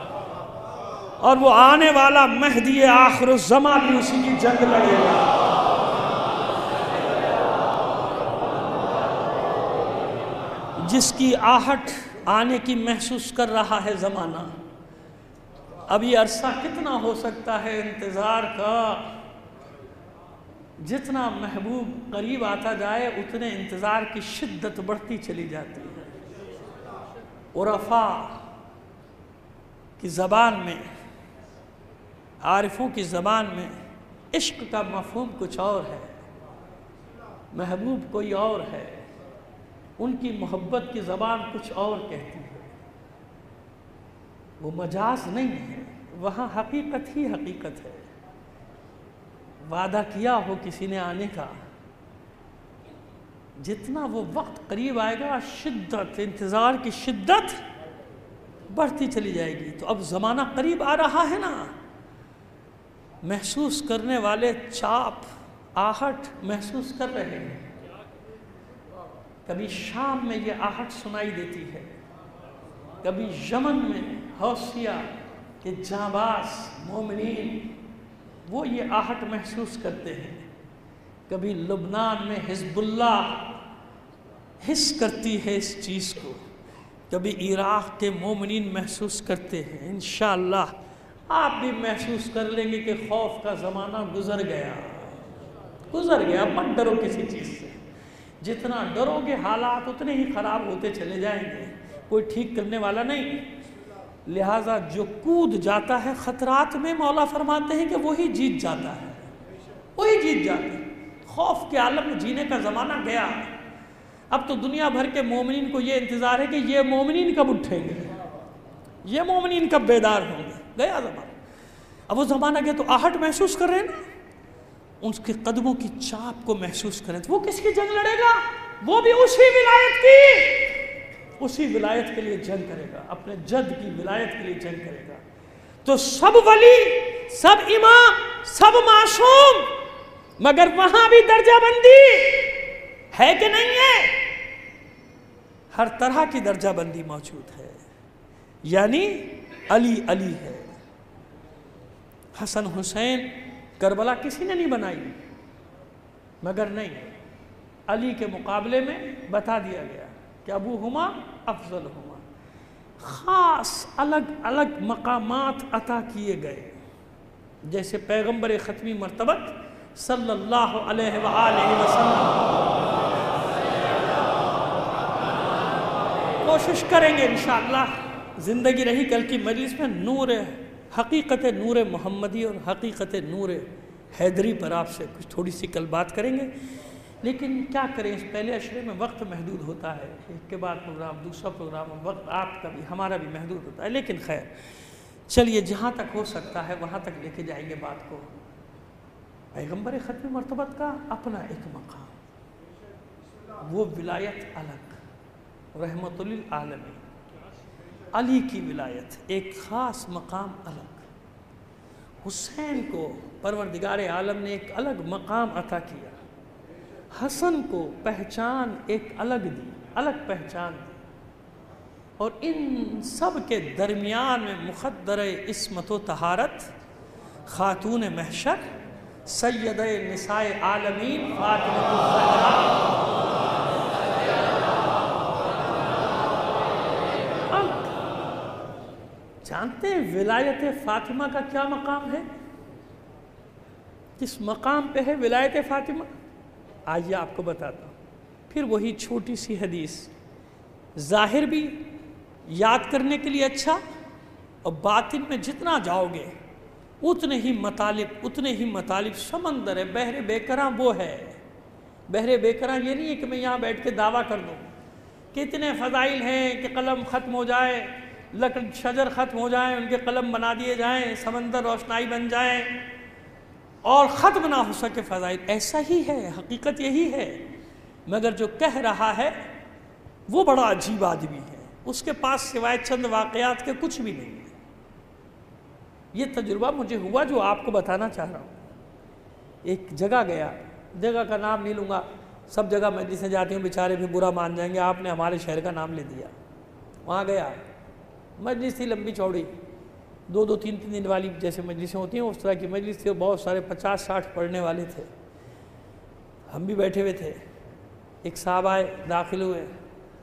اور وہ آنے والا مہدی آخر الزماں بھی اسی کی جنگ لڑے گا۔ جس کی آہٹ آنے کی محسوس کر رہا ہے زمانہ. اب یہ عرصہ کتنا ہو سکتا ہے انتظار کا؟ جتنا محبوب قریب آتا جائے اتنے انتظار کی شدت بڑھتی چلی جاتی ہے. عرفاء کی زبان میں، عارفوں کی زبان میں عشق کا مفہوم کچھ اور ہے، محبوب کوئی اور ہے، ان کی محبت کی زبان کچھ اور کہتی ہے. وہ مجاز نہیں ہے، وہاں حقیقت ہی حقیقت ہے. وعدہ کیا ہو کسی نے آنے کا، جتنا وہ وقت قریب آئے گا شدت انتظار کی شدت بڑھتی چلی جائے گی. تو اب زمانہ قریب آ رہا ہے نا، محسوس کرنے والے چاپ آہٹ محسوس کر رہے ہیں. کبھی شام میں یہ آہٹ سنائی دیتی ہے، کبھی یمن میں حوثیہ کے جانباز مومنین وہ یہ آہٹ محسوس کرتے ہیں، کبھی لبنان میں حزب اللہ حس کرتی ہے اس چیز کو، کبھی عراق کے مومنین محسوس کرتے ہیں. انشاءاللہ آپ بھی محسوس کر لیں گے کہ خوف کا زمانہ گزر گیا گزر گیا. مت ڈرو کسی چیز سے، جتنا ڈرو گے حالات اتنے ہی خراب ہوتے چلے جائیں گے، کوئی ٹھیک کرنے والا نہیں. لہٰذا جو کود جاتا ہے خطرات میں، مولا فرماتے ہیں کہ وہی جیت جاتا ہے، وہی جیت جاتا ہے. خوف کے عالم میں جینے کا زمانہ گیا. اب تو دنیا بھر کے مومنین کو یہ انتظار ہے کہ یہ مومنین کب اٹھیں گے، یہ مومنین کب بیدار ہوں گے. گیا زمانہ. اب وہ زمانہ گیا تو آہٹ محسوس کر رہے ہیں نا، ان کے قدموں کی چاپ کو محسوس کریں. تو وہ کس کی جنگ لڑے گا؟ وہ بھی اسی ولایت کی، اسی ولایت کے لیے جنگ کرے گا، اپنے جد کی ولایت کے لیے جنگ کرے گا. تو سب ولی، سب امام، سب معصوم، مگر وہاں بھی درجہ بندی ہے کہ نہیں ہے؟ ہر طرح کی درجہ بندی موجود ہے. یعنی علی علی ہے. حسن حسین کربلا کسی نے نہیں بنائی، مگر نہیں، علی کے مقابلے میں بتا دیا گیا کہ ابوہما افضل ہما. خاص الگ الگ مقامات عطا کیے گئے، جیسے پیغمبر ختمی مرتبت صلی اللہ علیہ وآلہ وسلم. کوشش کریں گے انشاءاللہ، زندگی رہی کل کی مجلس میں نور حقیقت نور محمدی اور حقیقت نور حیدری پر آپ سے کچھ تھوڑی سی کل بات کریں گے. لیکن کیا کریں، اس پہلے عشرے میں وقت محدود ہوتا ہے، ایک کے بعد پروگرام دوسرا پروگرام، وقت آپ کا بھی ہمارا بھی محدود ہوتا ہے. لیکن خیر چلیے، جہاں تک ہو سکتا ہے وہاں تک لے کے جائیں گے بات کو. پیغمبر ختم مرتبت کا اپنا ایک مقام، وہ ولایت الگ، رحمت للعالمین. علی کی ولایت ایک خاص مقام الگ. حسین کو پروردگار عالم نے ایک الگ مقام عطا کیا. حسن کو پہچان ایک الگ دی، الگ پہچان دی. اور ان سب کے درمیان میں مخدر عصمت و طہارت، خاتون محشر، سید نساء عالمین فاطمہ الزہرا. جانتے ہیں ولایت فاطمہ کا کیا مقام ہے؟ کس مقام پہ ہے ولایت فاطمہ؟ آئیے آپ کو بتاتا ہوں. پھر وہی چھوٹی سی حدیث، ظاہر بھی یاد کرنے کے لیے اچھا، اور باطن میں جتنا جاؤ گے اتنے ہی مطالب اتنے ہی مطالب سمندر ہے. بحر بیکراں وہ ہے. بحر بیکراں یہ نہیں ہے کہ میں یہاں بیٹھ کے دعویٰ کر دوں کتنے فضائل ہیں کہ قلم ختم ہو جائے، لکڑ شجر ختم ہو جائیں، ان کے قلم بنا دیے جائیں، سمندر روشنائی بن جائیں اور ختم نہ ہو سکے فضائل. ایسا ہی ہے، حقیقت یہی ہے. مگر جو کہہ رہا ہے وہ بڑا عجیب آدمی ہے، اس کے پاس سوائے چند واقعات کے کچھ بھی نہیں ہے. یہ تجربہ مجھے ہوا جو آپ کو بتانا چاہ رہا ہوں. ایک جگہ گیا، جگہ کا نام نہیں لوں گا، سب جگہ مجلسیں جاتی ہوں بیچارے بھی برا مان جائیں گے، آپ نے ہمارے شہر کا نام لے دیا. وہاں گیا، مجلس تھی لمبی چوڑی، دو دو تین تین دن والی جیسے مجلسیں ہوتی ہیں اس طرح کی مجلس تھی، اور بہت سارے پچاس ساٹھ پڑھنے والے تھے. ہم بھی بیٹھے ہوئے تھے. ایک صاحب آئے، داخل ہوئے،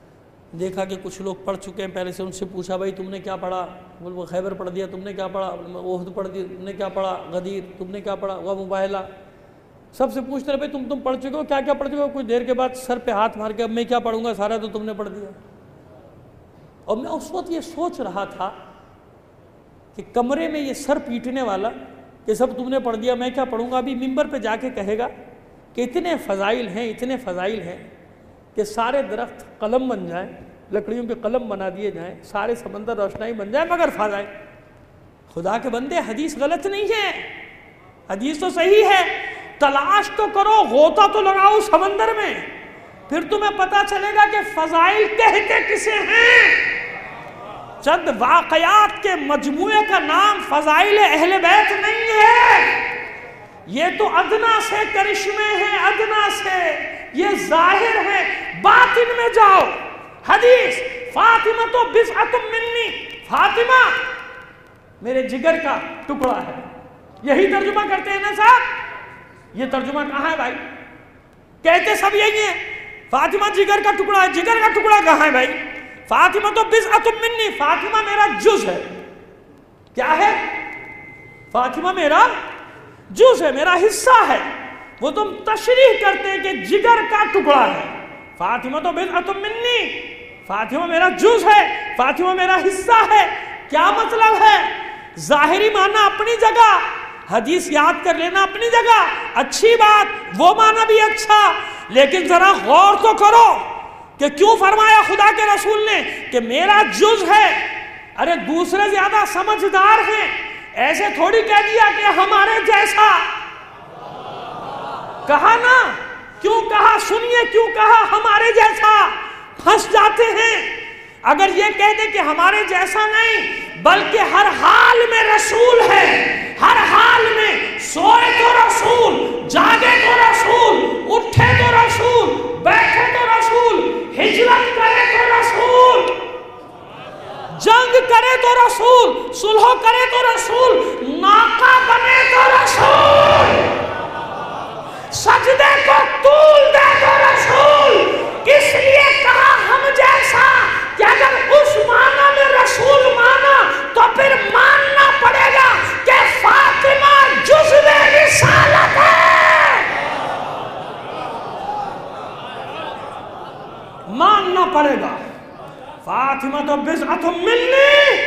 دیکھا کہ کچھ لوگ پڑھ چکے ہیں پہلے سے، ان سے پوچھا بھائی تم نے کیا پڑھا؟ بول وہ خیبر پڑھ دیا، تم نے کیا پڑھا؟ احد پڑھ دیا، تم نے کیا پڑھا؟ غدیر، تم نے کیا پڑھا؟ وہ مباہلہ، سب سے پوچھتے رہے بھائی تم تم پڑھ چکے ہو، کیا کیا پڑھ چکے ہو؟ کچھ دیر کے بعد سر پہ ہاتھ مار کے اب میں کیا پڑھوں گا، سارا تو تم نے پڑھ دیا۔ اور میں اس وقت یہ سوچ رہا تھا کہ کمرے میں یہ سر پیٹنے والا کہ سب تم نے پڑھ دیا میں کیا پڑھوں گا، ابھی ممبر پہ جا کے کہے گا کہ اتنے فضائل ہیں، اتنے فضائل ہیں کہ سارے درخت قلم بن جائیں، لکڑیوں کے قلم بنا دیے جائیں، سارے سمندر روشنائی بن جائیں، مگر فضائل۔ خدا کے بندے حدیث غلط نہیں ہے، حدیث تو صحیح ہے، تلاش تو کرو، غوطہ تو لگاؤ سمندر میں، پھر تمہیں پتا چلے گا کہ فضائل کہتے کسے ہیں۔ چند واقعات کے مجموعے کا نام فضائل اہل بیت نہیں ہے، یہ تو ادنا سے کرشمے ہیں، ادنا سے یہ ظاہر ہے، باطن میں جاؤ۔ حدیث فاطمہ تو بضعۃ منی، فاطمہ میرے جگر کا ٹکڑا ہے، یہی ترجمہ کرتے ہیں نا صاحب؟ یہ ترجمہ کہاں ہے بھائی؟ کہتے سب یہی ہیں، فاطمہ جگر کا ٹکڑا ہے، جگر کا ٹکڑا کہاں ہے بھائی؟ فاطمہ تو بضعۃ منی، فاطمہ میرا جز ہے۔ کیا ہے؟ فاطمہ میرا جز ہے، میرا حصہ ہے۔ وہ تم تشریح کرتے ہیں کہ جگر کا ٹکڑا ہے، فاطمہ تو بضعۃ منی، فاطمہ میرا جز ہے، فاطمہ میرا حصہ ہے۔ کیا مطلب ہے؟ ظاہری معنی اپنی جگہ، حدیث یاد کر لینا اپنی جگہ، اچھی بات، وہ معنی بھی اچھا، لیکن ذرا غور تو کرو کہ کیوں فرمایا خدا کے رسول نے کہ میرا جز ہے۔ ارے دوسرے زیادہ سمجھدار ہیں، ایسے تھوڑی کہہ دیا کہ ہمارے جیسا، کہا نا، کیوں کہا؟ سنیے کیوں کہا ہمارے جیسا؟ پھنس جاتے ہیں۔ اگر یہ کہہ دیں کہ ہمارے جیسا نہیں بلکہ ہر حال میں رسول ہے، ہر حال میں، سوئے تو رسول، جاگے تو رسول، اٹھے تو رسول، بیٹھے تو رسول، ہجرت کرے تو رسول، جنگ کرے تو رسول، صلح کرے تو رسول، ناقہ بنے تو رسول، سجدے کو طول دے تو رسول۔ اس لیے کہا ہم جیسا کہ اگر اس معنی میں رسول مانا تو پھر ماننا پڑے گا کہ فاطمہ جزو رسالت ہے، ماننا پڑے گا۔ فاطمہ تو بضعۃ منی،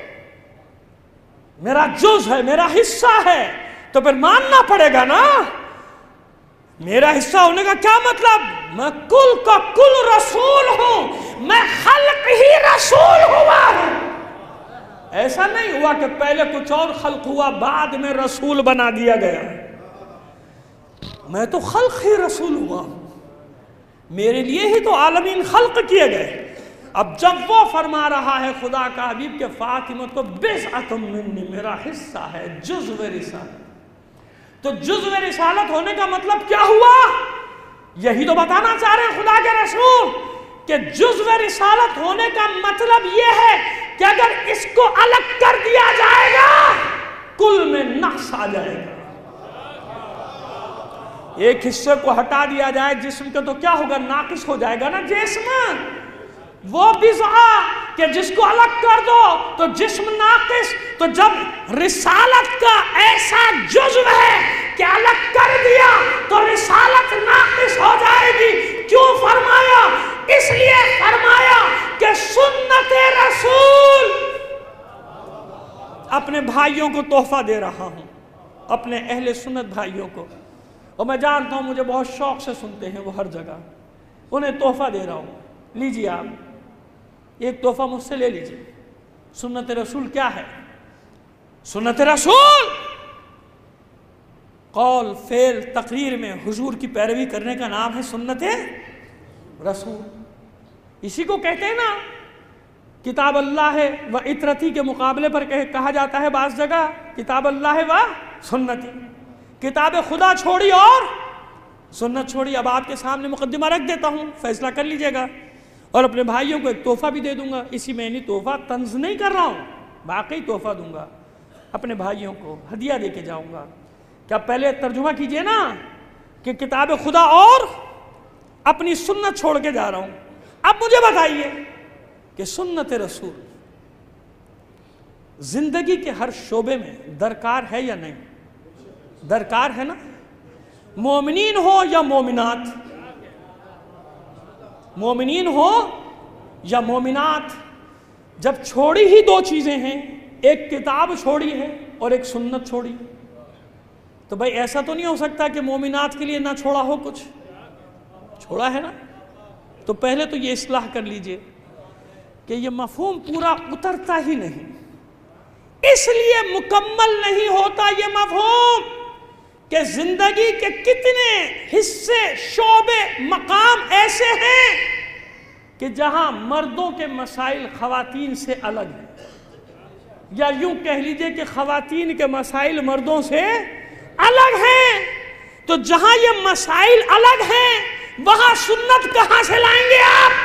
میرا جز ہے، میرا حصہ ہے، تو پھر ماننا پڑے گا نا۔ میرا حصہ ہونے کا کیا مطلب؟ میں کل کا کل رسول ہوں، میں خلق ہی رسول ہوا ہوں۔ ایسا نہیں ہوا کہ پہلے کچھ اور خلق ہوا بعد میں رسول بنا دیا گیا، میں تو خلق ہی رسول ہوا ہوں، میرے لیے ہی تو عالمین خلق کیے گئے۔ اب جب وہ فرما رہا ہے خدا کا حبیب کہ فاطمہ تو بضعۃ منی، میرا حصہ ہے، جزو رسالت، تو جزو رسالت ہونے کا مطلب کیا ہوا؟ یہی تو بتانا چاہ رہے ہیں خدا کے رسول کہ جزو رسالت ہونے کا مطلب یہ ہے کہ اگر اس کو الگ کر دیا جائے گا کل میں نقص آ جائے گا۔ ایک حصے کو ہٹا دیا جائے جسم کے تو کیا ہوگا؟ ناقص ہو جائے گا نا جسم۔ وہ بضعہ کہ جس کو الگ کر دو تو جسم ناقص، تو جب رسالت کا ایسا جزو ہے کہ الگ کر دیا تو رسالت ناقص ہو جائے گی۔ کیوں فرمایا؟ اس لیے فرمایا کہ سنت رسول اپنے بھائیوں کو تحفہ دے رہا ہوں، اپنے اہل سنت بھائیوں کو، اور میں جانتا ہوں مجھے بہت شوق سے سنتے ہیں وہ ہر جگہ، انہیں تحفہ دے رہا ہوں، لیجیے آپ ایک تحفہ مجھ سے لے لیجیے۔ سنت رسول کیا ہے؟ سنت رسول قول، فعل، تقریر میں حضور کی پیروی کرنے کا نام ہے سنت رسول۔ اسی کو کہتے ہیں نا کتاب اللہ ہے و اطرتی کے مقابلے پر کہا جاتا ہے بعض جگہ کتاب اللہ ہے و سنتی، کتاب خدا چھوڑی اور سنت چھوڑی۔ اب آپ کے سامنے مقدمہ رکھ دیتا ہوں، فیصلہ کر لیجئے گا، اور اپنے بھائیوں کو ایک تحفہ بھی دے دوں گا۔ اسی میں نہیں تحفہ طنز نہیں کر رہا ہوں، باقی تحفہ دوں گا، اپنے بھائیوں کو ہدیہ دے کے جاؤں گا۔ کیا پہلے ترجمہ کیجئے نا کہ کتاب خدا اور اپنی سنت چھوڑ کے جا رہا ہوں۔ اب مجھے بتائیے کہ سنت رسول زندگی کے ہر شعبے میں درکار ہے یا نہیں؟ درکار ہے نا؟ مومنین ہو یا مومنات، مومنین ہو یا مومنات، جب چھوڑی ہی دو چیزیں ہیں، ایک کتاب چھوڑی ہے اور ایک سنت چھوڑی، تو بھائی ایسا تو نہیں ہو سکتا کہ مومنات کے لیے نہ چھوڑا ہو، کچھ چھوڑا ہے نا؟ تو پہلے تو یہ اصلاح کر لیجئے کہ یہ مفہوم پورا اترتا ہی نہیں، اس لیے مکمل نہیں ہوتا یہ مفہوم کہ زندگی کے کتنے حصے، شعبے، مقام ایسے ہیں کہ جہاں مردوں کے مسائل خواتین سے الگ ہیں، یا یوں کہہ لیجئے کہ خواتین کے مسائل مردوں سے الگ ہیں۔ تو جہاں یہ مسائل الگ ہیں وہاں سنت کہاں سے لائیں گے آپ؟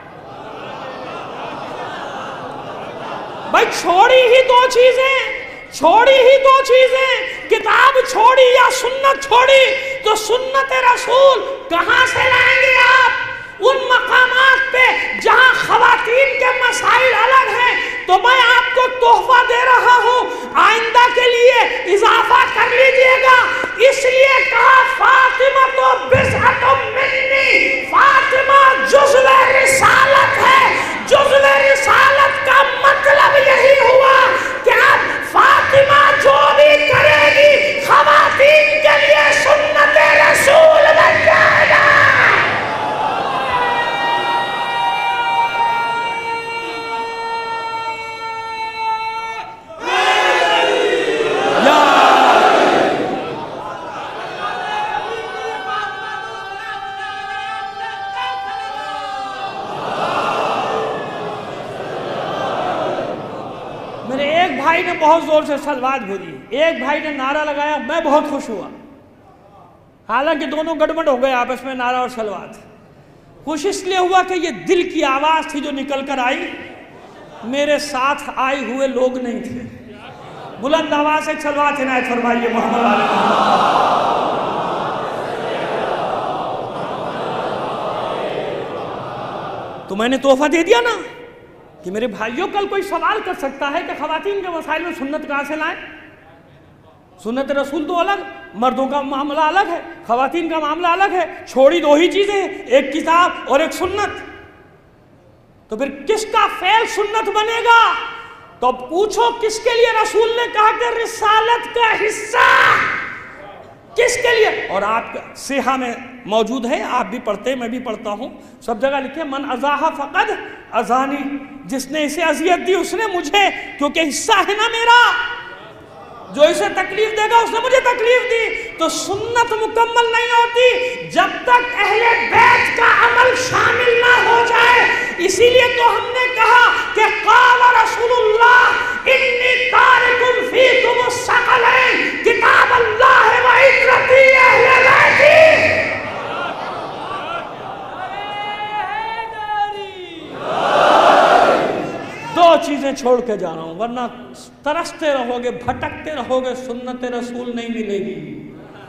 بھائی چھوڑی ہی دو چیزیں، چھوڑی ہی دو چیزیں، کتاب چھوڑی یا سنت چھوڑی، تو سنت رسول کہاں سے لائیں گے آپ؟ ان مقامات پہ جہاں خواتین کے مسائل الگ ہیں۔ تو میں آپ کو تحفہ دے رہا ہوں، آئندہ کے لیے اضافہ کر لیجئے گا، اس لیے کہا فاطمہ تو بضعۃ منی، فاطمہ جزو رسالت ہے۔ جزو رسالت کا مطلب یہی ہوا کہ اب فاطمہ جو بھی کرے گی خواتین کے لیے سنت رسول بن جائے گا۔ بھائی نے بہت زور سے صلوات بھیجی، ایک بھائی نے نعرہ لگایا، میں بہت خوش ہوا، حالانکہ دونوں گڑبڑ ہو گئے آپس میں، نعرہ اور صلوات۔ خوش اس لیے ہوا کہ یہ دل کی آواز تھی جو نکل کر آئی، میرے ساتھ آئے ہوئے لوگ نہیں تھے۔ بلند آواز سے صلوات عنایت فرمائیے محمد علیہ محمد۔ تو میں نے تحفہ دے دیا نا کہ میرے بھائیوں، کل کوئی سوال کر سکتا ہے کہ خواتین کے مسائل میں سنت کہاں سے لائیں؟ سنت رسول تو الگ، مردوں کا معاملہ الگ ہے، خواتین کا معاملہ الگ ہے، چھوڑی دو ہی چیزیں ہیں، ایک کتاب اور ایک سنت۔ تو پھر کس کا فعل سنت بنے گا؟ تو پوچھو کس کے لیے رسول نے کہا کہ رسالت کا حصہ کس کے لیے؟ اور آپ سیحہ میں موجود ہے، آپ بھی پڑھتے ہیں، میں بھی پڑھتا ہوں، سب جگہ لکھے من ازاحا فقد ازانی، جس نے اسے اذیت دی اس نے مجھے، کیونکہ حصہ ہے نا میرا، جو اسے تکلیف دے گا اس نے مجھے تکلیف دی۔ تو سنت مکمل نہیں ہوتی جب تک اہل بیت کا عمل شامل نہ ہو جائے۔ اسی لیے تو ہم نے کہا کہ قال رسول اللہ انی تارک فیکم الثقلین، کتاب اللہ و عترتی اہل بیتی۔ دو چیزیں چھوڑ کے جا رہا ہوں، ورنہ ترستے رہو گے، بھٹکتے رہو گے، سنت رسول نہیں ملے گی۔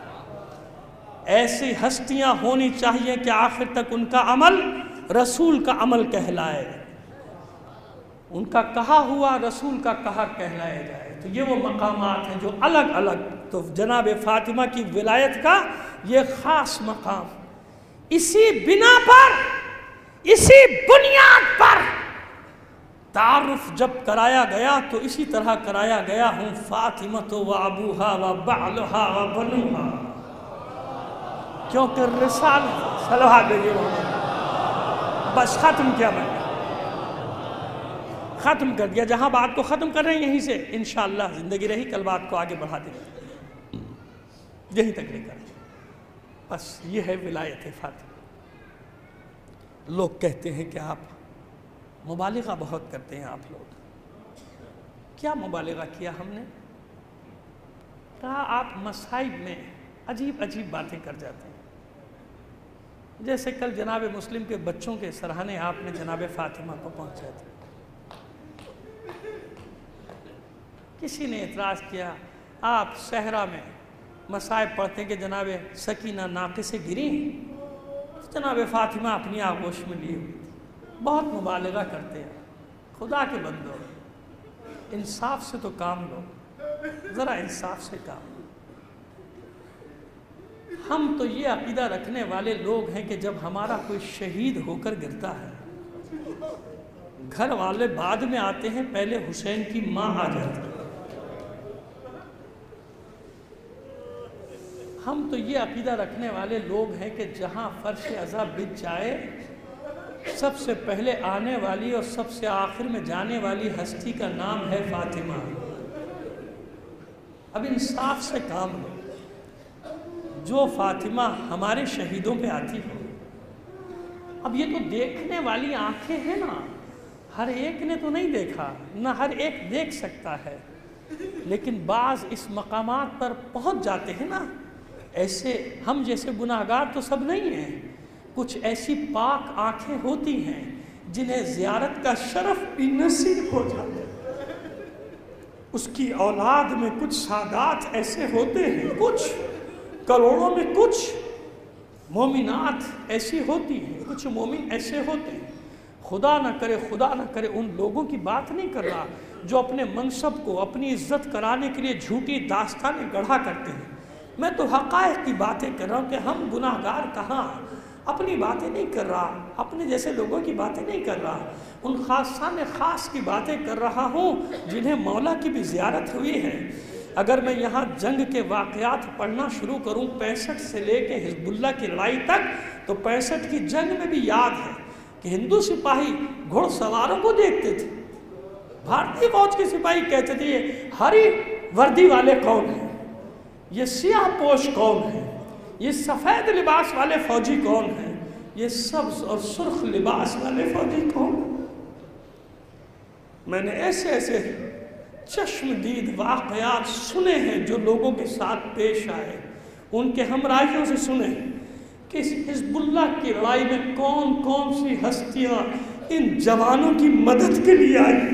ایسی ہستیاں ہونی چاہیے کہ آخر تک ان کا عمل رسول کا عمل کہلائے، ان کا کہا ہوا رسول کا کہا کہلایا جائے۔ تو یہ وہ مقامات ہیں جو الگ الگ، تو جناب فاطمہ کی ولایت کا یہ خاص مقام، اسی بنا پر، اسی بنیاد پر تعارف جب کرایا گیا تو اسی طرح کرایا گیا، ہوں فاطمہ و ابوہا و بعلہا و بنوہا، کیونکہ رسالت، صلوات دیجئے محمد۔ بس ختم کیا میں نے، ختم کر دیا، جہاں بات کو ختم کر رہے ہیں یہیں سے انشاءاللہ زندگی رہی، کل بات کو آگے بڑھا دیں گے، یہیں تک لے کر۔ بس یہ ہے ولایت فاطمہ۔ لوگ کہتے ہیں کہ آپ مبالغہ بہت کرتے ہیں، آپ لوگ کیا مبالغہ کیا ہم نے؟ کہا آپ مصائب میں عجیب عجیب باتیں کر جاتے ہیں، جیسے کل جناب مسلم کے بچوں کے سراہنے آپ نے جناب فاطمہ کو پہنچا تھے۔ کسی نے اعتراض کیا آپ صحرا میں مصائب پڑھتے کہ جناب سکینہ ناقے سے گری، جناب فاطمہ اپنی آغوش میں لیے ہوئی تھی، بہت مبالغہ کرتے ہیں. خدا کے بندو انصاف سے تو کام لو، ذرا انصاف سے کام لو. ہم تو یہ عقیدہ رکھنے والے لوگ ہیں کہ جب ہمارا کوئی شہید ہو کر گرتا ہے، گھر والے بعد میں آتے ہیں، پہلے حسین کی ماں آ جاتی ہے. ہم تو یہ عقیدہ رکھنے والے لوگ ہیں کہ جہاں فرش عزا بچ جائے، سب سے پہلے آنے والی اور سب سے آخر میں جانے والی ہستی کا نام ہے فاطمہ. اب انصاف سے کام لو. جو فاطمہ ہمارے شہیدوں پہ آتی ہو، اب یہ تو دیکھنے والی آنکھیں ہیں نا، ہر ایک نے تو نہیں دیکھا، نہ ہر ایک دیکھ سکتا ہے، لیکن بعض اس مقامات پر پہنچ جاتے ہیں نا. ایسے ہم جیسے گناہگار تو سب نہیں ہیں، کچھ ایسی پاک آنکھیں ہوتی ہیں جنہیں زیارت کا شرف بھی نصیب ہو جاتا ہے. اس کی اولاد میں کچھ سادات ایسے ہوتے ہیں، کچھ کروڑوں میں کچھ مومنات ایسی ہوتی ہیں، کچھ مومن ایسے ہوتے ہیں. خدا نہ کرے خدا نہ کرے ان لوگوں کی بات نہیں کر رہا جو اپنے منصب کو اپنی عزت کرانے کے لیے جھوٹی داستانیں گڑھا کرتے ہیں. میں تو حقائق کی باتیں کر رہا ہوں کہ ہم گناہگار کہاں، اپنی باتیں نہیں کر رہا، اپنے جیسے لوگوں کی باتیں نہیں کر رہا، ان خاصان خاص کی باتیں کر رہا ہوں جنہیں مولا کی بھی زیارت ہوئی ہے. اگر میں یہاں جنگ کے واقعات پڑھنا شروع کروں پینسٹھ سے لے کے حزب اللہ کی لڑائی تک، تو پینسٹھ کی جنگ میں بھی یاد ہے کہ ہندو سپاہی گھڑ سواروں کو دیکھتے تھے، بھارتی فوج کے سپاہی کہتے تھے یہ ہری وردی والے کون ہیں، یہ سیاہ پوش کون ہیں، یہ سفید لباس والے فوجی کون ہیں، یہ سبز اور سرخ لباس والے فوجی کون ہیں. میں نے ایسے ایسے چشم دید واقعات سنے ہیں جو لوگوں کے ساتھ پیش آئے، ان کے ہمراہیوں سے سنے کہ اس حزب اللہ کی لڑائی میں کون کون سی ہستیاں ان جوانوں کی مدد کے لیے آئی،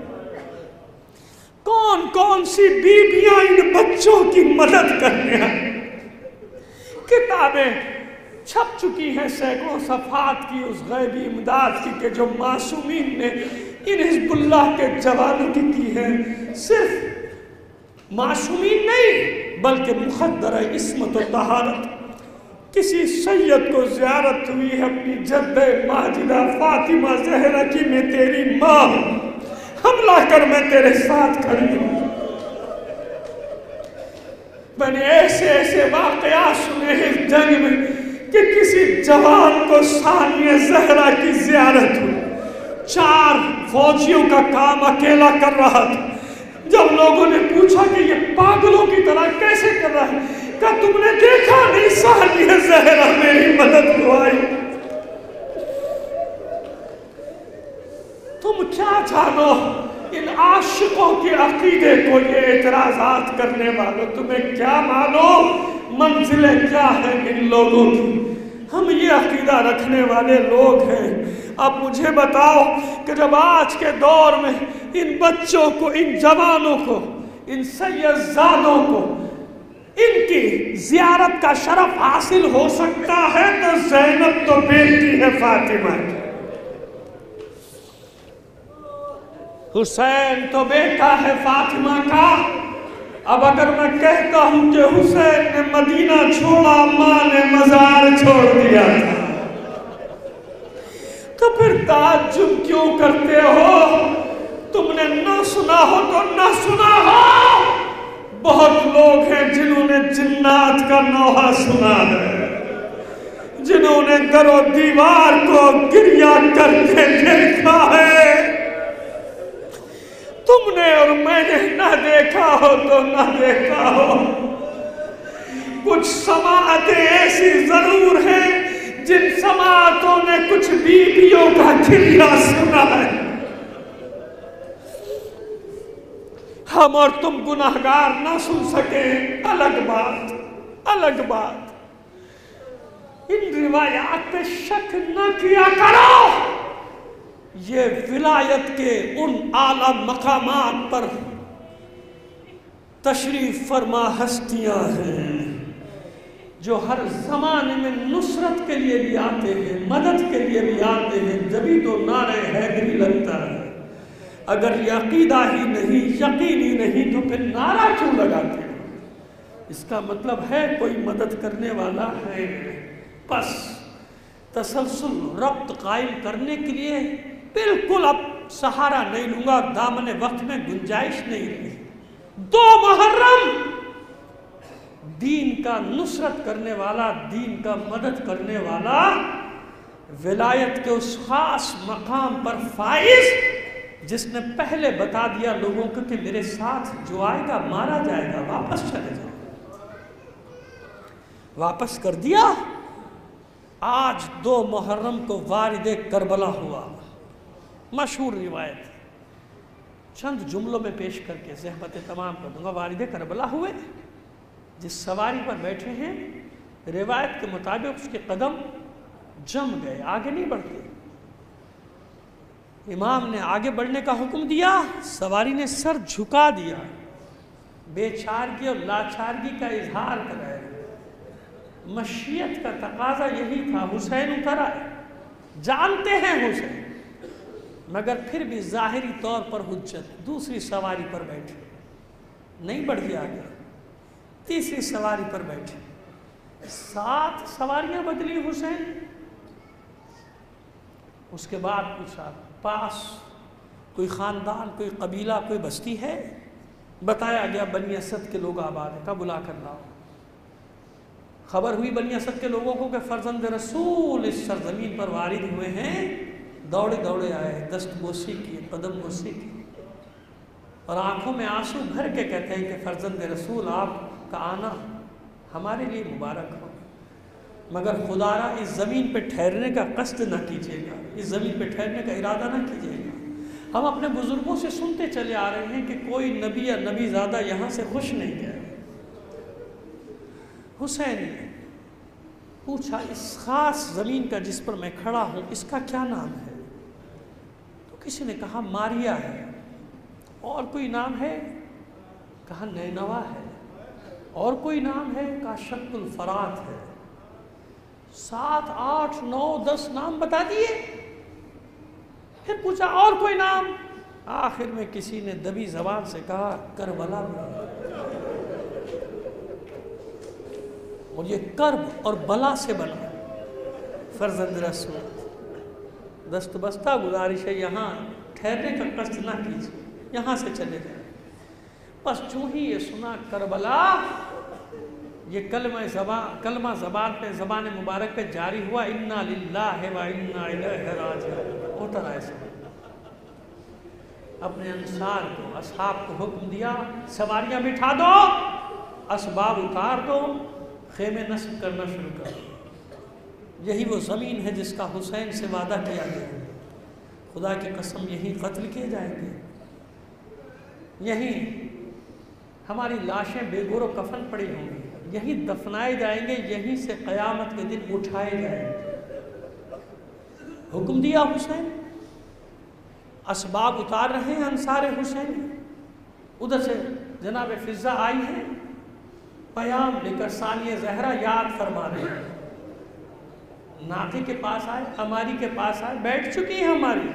کون کون سی بیویاں ان بچوں کی مدد کرنے آئی. کتابیں چھپ چکی ہیں سینکڑوں صفحات کی اس غیبی امداد کی کہ جو معصومین نے ان حزب اللہ کے جوانوں کی کی ہے. صرف معصومین نہیں بلکہ مخدر عصمت و طہارت. کسی سید کو زیارت ہوئی ہے اپنی جد ماجدہ فاطمہ زہرا کی، میں تیری ماں ہوں، حملہ کر میں تیرے ساتھ کھڑی ہوں. میں نے ایسے ایسے واقعات سنے ہیں اس جنگ میں کہ کسی جوان کو ثانیہ زہرا کی زیارت ہوئی، چار فوجیوں کا کام اکیلا کر رہا تھا. جب لوگوں نے پوچھا کہ یہ پاگلوں کی طرح کیسے کر رہا ہے، کہا تم نے دیکھا نہیں ثانیہ زہرا میری مدد کو آئی. تم کیا جانو ان عاشقوں کے عقیدے کو، یہ اعتراضات کرنے والوں تمہیں کیا معلوم منزلیں کیا ہیں ان لوگوں کی. ہم یہ عقیدہ رکھنے والے لوگ ہیں. اب مجھے بتاؤ کہ جب آج کے دور میں ان بچوں کو، ان جوانوں کو، ان سید زادوں کو ان کی زیارت کا شرف حاصل ہو سکتا ہے تو زینب تو بیٹی ہے فاطمہ کی، حسین تو بیٹا ہے فاطمہ کا. اب اگر میں کہتا ہوں کہ حسین نے مدینہ چھوڑا، ماں نے مزار چھوڑ دیا تھا، تو پھر تعجب کیوں کرتے ہو؟ تم نے نہ سنا ہو تو نہ سنا ہو. بہت لوگ ہیں جنہوں نے جنات کا نوحہ سنا ہے، جنہوں نے در و دیوار کو گریہ کرتے دیکھا ہے. تم نے اور میں نے نہ دیکھا ہو تو نہ دیکھا ہو. کچھ سماعتیں ایسی ضرور ہیں جن سماعتوں نے کچھ بیویوں کا گریہ سنا ہے. ہم اور تم گناہگار نہ سن سکیں، الگ بات، الگ بات. ان روایات پہ شک نہ کیا کرو. یہ ولایت کے ان اعلیٰ مقامات پر تشریف فرما ہستیاں ہیں جو ہر زمانے میں نصرت کے لیے بھی آتے ہیں، مدد کے لیے بھی آتے ہیں، جبھی تو نعرہ حیدری لگتا ہے۔ اگر یہ عقیدہ ہی نہیں، یقین ہی نہیں، تو پھر نعرہ کیوں لگاتے ہیں؟ اس کا مطلب ہے کوئی مدد کرنے والا ہے۔ پس تسلسل ربط قائم کرنے کے لیے بالکل اب سہارا نہیں لوں گا، دامن وقت میں گنجائش نہیں رہی۔ دو محرم دین کا نصرت کرنے والا، دین کا مدد کرنے والا، ولایت کے اس خاص مقام پر فائز جس نے پہلے بتا دیا لوگوں کو کہ میرے ساتھ جو آئے گا مارا جائے گا، واپس چلے جائے گا، واپس کر دیا۔ آج دو محرم کو وارد کربلا ہوا، مشہور روایت چند جملوں میں پیش کر کے زحمت تمام کر دوں گا۔ وارد کربلا ہوئے، جس سواری پر بیٹھے ہیں روایت کے مطابق اس کے قدم جم گئے، آگے نہیں بڑھتے۔ امام نے آگے بڑھنے کا حکم دیا، سواری نے سر جھکا دیا، بے چارگی اور لاچارگی کا اظہار کرایا۔ مشیت کا تقاضا یہی تھا، حسین اتر آئے، جانتے ہیں حسین، مگر پھر بھی ظاہری طور پر حجت، دوسری سواری پر بیٹھے، نہیں بڑھی آگے، تیسری سواری پر بیٹھے، سات سواریاں بدلی حسین۔ اس کے بعد پوچھا پاس کوئی خاندان، کوئی قبیلہ، کوئی بستی ہے؟ بتایا گیا بنی اسد کے لوگ آباد ہیں، کا بلا کر لاؤ۔ خبر ہوئی بنی اسد کے لوگوں کو کہ فرزند رسول اس سرزمین پر وارد ہوئے ہیں، دوڑے دوڑے آئے، دست بوسی کی، قدم بوسی کی، اور آنکھوں میں آنسو بھر کے کہتے ہیں کہ فرزند رسول آپ کا آنا ہمارے لیے مبارک ہو، مگر خدا را اس زمین پہ ٹھہرنے کا قصد نہ کیجیے گا، اس زمین پہ ٹھہرنے کا ارادہ نہ کیجیے گا۔ ہم اپنے بزرگوں سے سنتے چلے آ رہے ہیں کہ کوئی نبی یا نبی زادہ یہاں سے خوش نہیں گیا۔ حسین نے پوچھا اس خاص زمین کا جس پر میں کھڑا ہوں اس کا کیا نام ہے؟ تو کسی نے کہا ماریا ہے۔ اور کوئی نام ہے؟ کہا نینوا ہے۔ اور کوئی نام ہے؟ کہا شق الفرات ہے۔ سات آٹھ نو دس نام بتا دیے۔ پھر پوچھا اور کوئی نام؟ آخر میں کسی نے دبی زبان سے کہا کربلا میں۔ اور یہ کرب اور بلا سے بنا فرزند رسول۔ دست بستہ گزارش ہے یہاں ٹھہرنے کا قصد نہ کیجیے، یہاں سے چلے جائیں۔ بس چوں ہی یہ سنا کربلا، یہ کلمہ زبان کلمہ زبان پہ زبان مبارک پہ جاری ہوا، انا للہ و انا الیہ راجعون، اتر آئے سب۔ اپنے انصار کو، اصحاب کو حکم دیا سواریاں بٹھا دو، اسباب اتار دو، خیمے نصب کرنا شروع کر دو۔ یہی وہ زمین ہے جس کا حسین سے وعدہ کیا گیا، خدا کی قسم یہی قتل کیے جائیں گے، یہی ہماری لاشیں بے گور و کفن پڑی ہوں گی، یہی دفنائے جائیں گے، یہیں سے قیامت کے دن اٹھائے جائیں گے۔ حکم دیا حسین، اسباب اتار رہے ہیں انصار حسین، ادھر سے جناب فضہ آئی ہے، پیام لے کر ثانیہ زہرا یاد فرما رہے ہیں، ناقے کے پاس آئے، ہماری کے پاس آئے، بیٹھ چکی ہیں ہماری۔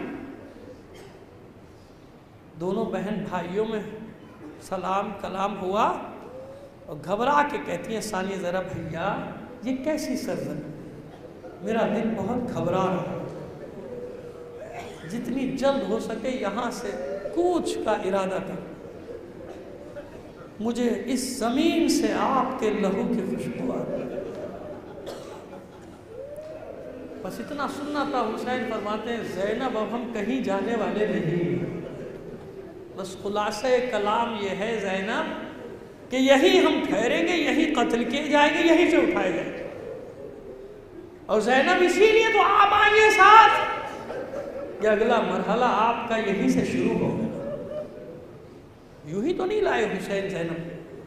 دونوں بہن بھائیوں میں سلام کلام ہوا، اور گھبرا کے کہتی ہیں ثانیہ زہرا بھیا یہ کیسی سرزمین، میرا دل بہت گھبرا رہا، جتنی جلد ہو سکے یہاں سے کوچ کا ارادہ کر، مجھے اس زمین سے آپ کے لہو کی خوشبو آ رہی ہے۔ بس اتنا سننا تھا، حسین فرماتے ہیں زینب اب ہم کہیں جانے والے نہیں، بس خلاصہ کلام یہ ہے زینب کہ یہی ہم ٹھہریں گے، یہی قتل کیے جائیں گے، یہی سے اٹھائے جائیں گے۔ اور زینب اسی لیے تو آپ آئیے ساتھ کہ اگلا مرحلہ آپ کا یہی سے شروع ہوگا۔ یوں ہی تو نہیں لائے حسین زینب،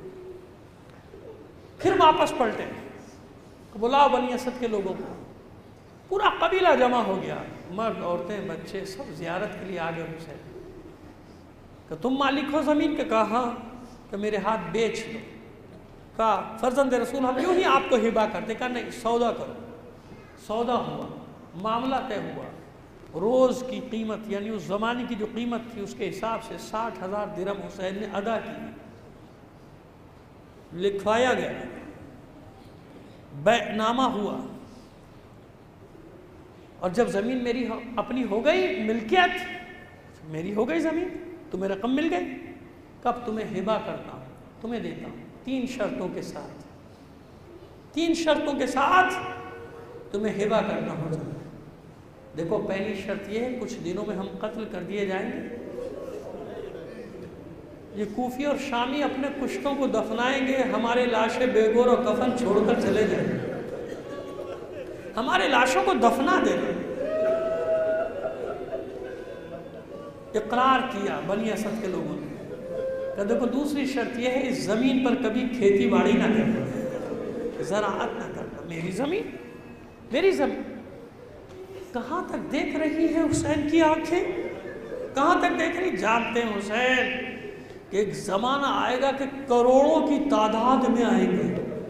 پھر واپس پلٹے، بلاؤ بنی اسد کے لوگوں کو، پورا قبیلہ جمع ہو گیا، مرد عورتیں بچے سب زیارت کے لیے آگے حسین، کہ تم مالک ہو زمین کے؟ کہا ہاں، کہ میرے ہاتھ بیچ دو، کہا فرزند رسول ہم یوں ہی آپ کو ہبا کرتے، کہا نہیں سودا کرو۔ سودا ہوا، معاملہ طے ہوا، روز کی قیمت یعنی اس زمانے کی جو قیمت تھی اس کے حساب سے ساٹھ ہزار درہم حسین نے ادا کی، لکھوایا گیا، بیع نامہ ہوا، اور جب زمین میری اپنی ہو گئی، ملکیت میری ہو گئی زمین، تمہیں رقم مل گئی، کب تمہیں ہبا کرتا ہوں، تمہیں دیتا ہوں تین شرطوں کے ساتھ، تین شرطوں کے ساتھ تمہیں ہبا کرنا ہو جائے۔ دیکھو پہلی شرط یہ ہے کچھ دنوں میں ہم قتل کر دیے جائیں گے، یہ کوفی اور شامی اپنے کشتوں کو دفنائیں گے، ہمارے لاشیں بے گور و کفن چھوڑ کر چلے جائیں گے، ہمارے لاشوں کو دفنا دے دیں۔ اقرار کیا بنی اسد کے لوگوں نے کہ دیکھو دوسری شرط یہ ہے اس زمین پر کبھی کھیتی باڑی نہ کرنا، زراعت نہ کرنا، میری زمین میری زمین۔ کہاں تک دیکھ رہی ہے حسین کی آنکھیں، کہاں تک دیکھ رہی؟ جانتے ہیں حسین کہ ایک زمانہ آئے گا کہ کروڑوں کی تعداد میں آئیں گے،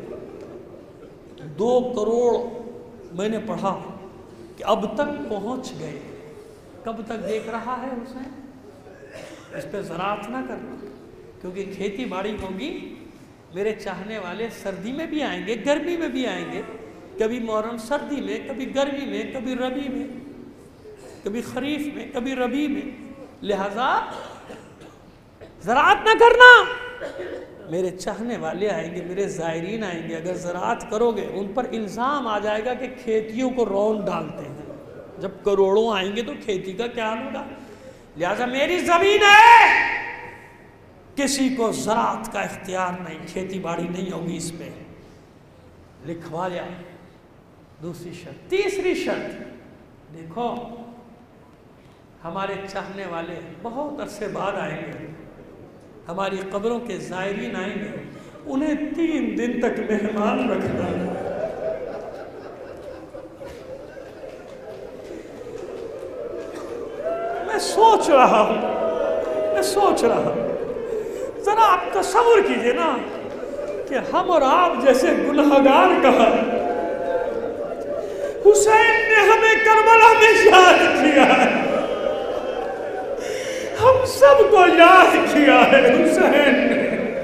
دو کروڑ میں نے پڑھا کہ اب تک پہنچ گئے۔ کب تک دیکھ رہا ہے حسین؟ اس پہ زراعت نہ کرنا، کیونکہ کھیتی باڑی ہوگی، میرے چاہنے والے سردی میں بھی آئیں گے، گرمی میں بھی آئیں گے، کبھی محرم سردی میں، کبھی گرمی میں، کبھی ربیع میں، کبھی خریف میں، کبھی ربیع میں، لہذا زراعت نہ کرنا۔ میرے چاہنے والے آئیں گے، میرے زائرین آئیں گے، اگر زراعت کرو گے ان پر الزام آ جائے گا کہ کھیتیوں کو رون ڈالتے ہیں، جب کروڑوں آئیں گے تو کھیتی کا کیا ہوگا؟ لہذا میری زمین ہے، کسی کو زراعت کا اختیار نہیں، کھیتی باڑی نہیں ہوگی، اس پہ لکھوا لیا۔ دوسری شرط۔ تیسری شرط دیکھو ہمارے چاہنے والے بہت عرصے بعد آئیں گے، ہماری قبروں کے زائرین آئیں گے، انہیں تین دن تک مہمان رکھنا۔ میں سوچ رہا ہوں میں سوچ رہا ہوں ذرا آپ تصور کیجئے نا کہ ہم اور آپ جیسے گنہگار کہا، حسین نے ہمیں کربلا میں یاد کیا ہے، ہم سب کو یاد کیا ہے، حسین نے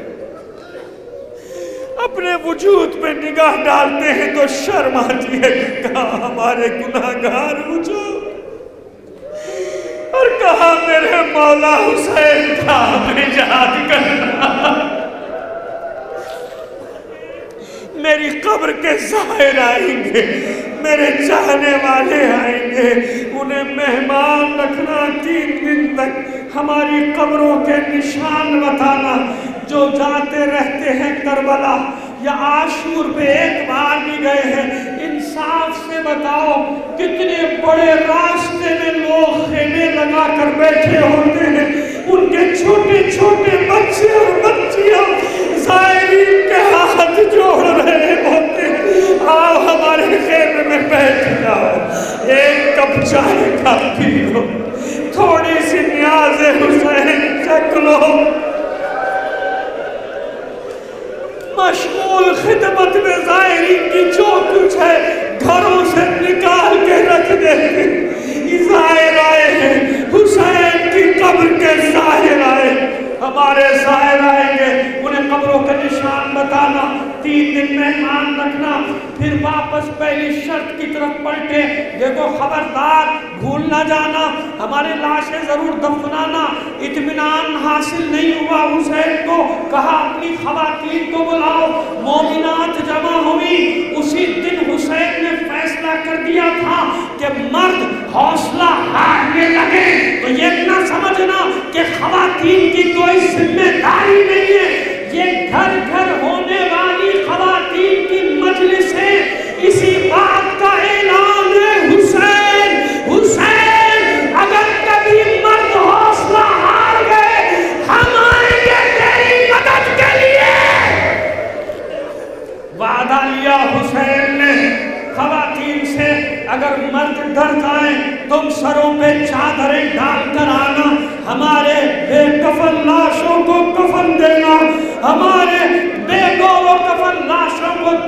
اپنے وجود پہ نگاہ ڈالتے ہیں تو شرم آتی ہے کہ کہاں ہمارے گناہگار وجود، اور کہاں میرے مولا حسین کا ہمیں یاد کرنا۔ میری قبر کے زائر آئیں گے، میرے چاہنے والے آئیں گے، انہیں مہمان رکھنا، تین دن تک ہماری قبروں کے نشان بتانا، جو جاتے رہتے ہیں کربلا یا عاشور پہ ایک بار بھی گئے ہیں، انصاف سے بتاؤ کتنے بڑے راستے میں لوگ خیمے لگا کر بیٹھے ہوتے ہیں، ان کے چھوٹے چھوٹے بچے اور بچیاں زائرین کے ہاتھ جوڑ رہے ہوتے ہیں، آؤ ہمارے خیمے میں بیٹھ جاؤ، ایک کپ چائے کا پی لو، تھوڑی سی نیاز حسین چکھ لو۔ مشغول خدمت میں زائرین کی جو کچھ ہے گھروں سے نکال کے رکھ دیتے، زائر آئے ہیں، حسین کی قبر کے زائر آئے، ہمارے زائر آئیں گے، انہیں قبروں کے نشان بتانا، تین دن مہمان رکھنا، پھر واپس پہلی شرط کی طرف پلٹے، دیکھو خبردار بھول نہ جانا، ہمارے لاشیں ضرور دفنانا۔ اطمینان حاصل نہیں ہوا حسین کو، کہا اپنی خواتین کو بلاؤ، مومنات جمع ہوئی، اسی دن حسین نے فیصلہ کر دیا تھا کہ مرد حوصلہ ہارنے لگے تو یہ نہ سمجھنا کہ خواتین کی کوئی ذمہ داری نہیں ہے، یہ گھر گھر ہونے والی خواتین کی مجلسیں اسی بات کا اعلان ہے، حسین حسین اگر کبھی مرد حوصلہ ہار گئے ہم آئیں گے تیری مدد کے لیے۔ وعدہ لیا حسین نے خواتین سے، اگر مرد ڈر جائیں تم سروں پہ چادریں ڈال کر آنا، ہمارے بے کفن لاشوں کو کفن دینا، ہمارے بے گور و کفن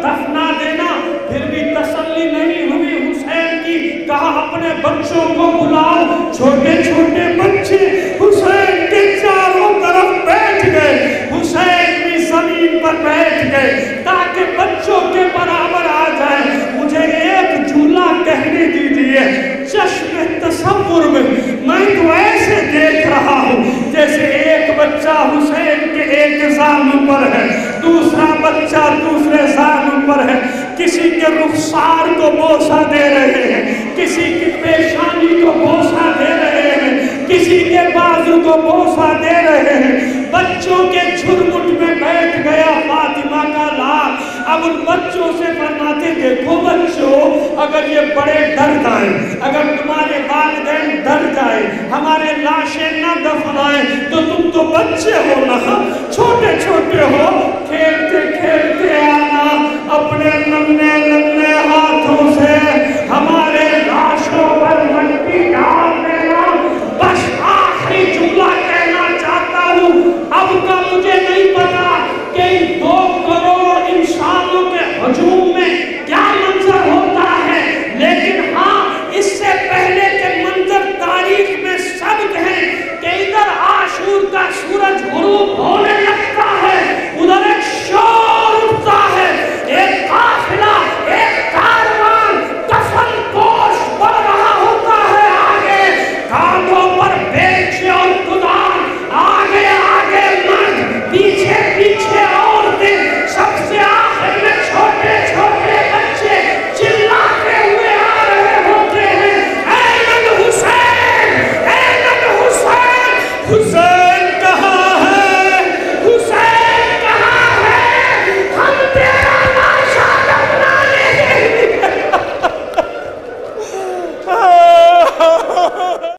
دفنا دینا، پھر بھی تسلی نہیں ہوئی حسین کی، کہا اپنے بچوں کو بلاؤ، چھوٹے چھوٹے بچے حسین کے چاروں طرف بیٹھ گئے، حسین بھی زمین پر بیٹھ گئے تاکہ بچوں کے برابر آ جائے۔ مجھے ایک جھولا کہنے دیجیے، چشم تصور میں میں تو ایسے دیکھ رہا ہوں جیسے ایک بچہ حسین کے ایک زانو پر ہے، دوسرا بچہ دوسرے زانو پر ہے، کسی کے رخسار کو بوسہ دے رہے ہیں، کسی کی پیشانی کو بوسہ دے رہے ہیں، کسی کے بازو کو بوسہ دے رہے ہیں، بچوں کے جھرمٹ میں بیٹھ گیا فاطمہ کا لال۔ اب ان بچوں سے فرماتے دیکھو بچوں، اگر یہ بڑے ڈر جائیں، اگر تمہارے والدین ڈر جائے، ہمارے لاشیں نہ دفنائیں، تو تم تو بچے ہو نا، چھوٹے چھوٹے ہو، کھیلتے کھیلتے آنا، اپنے نمنے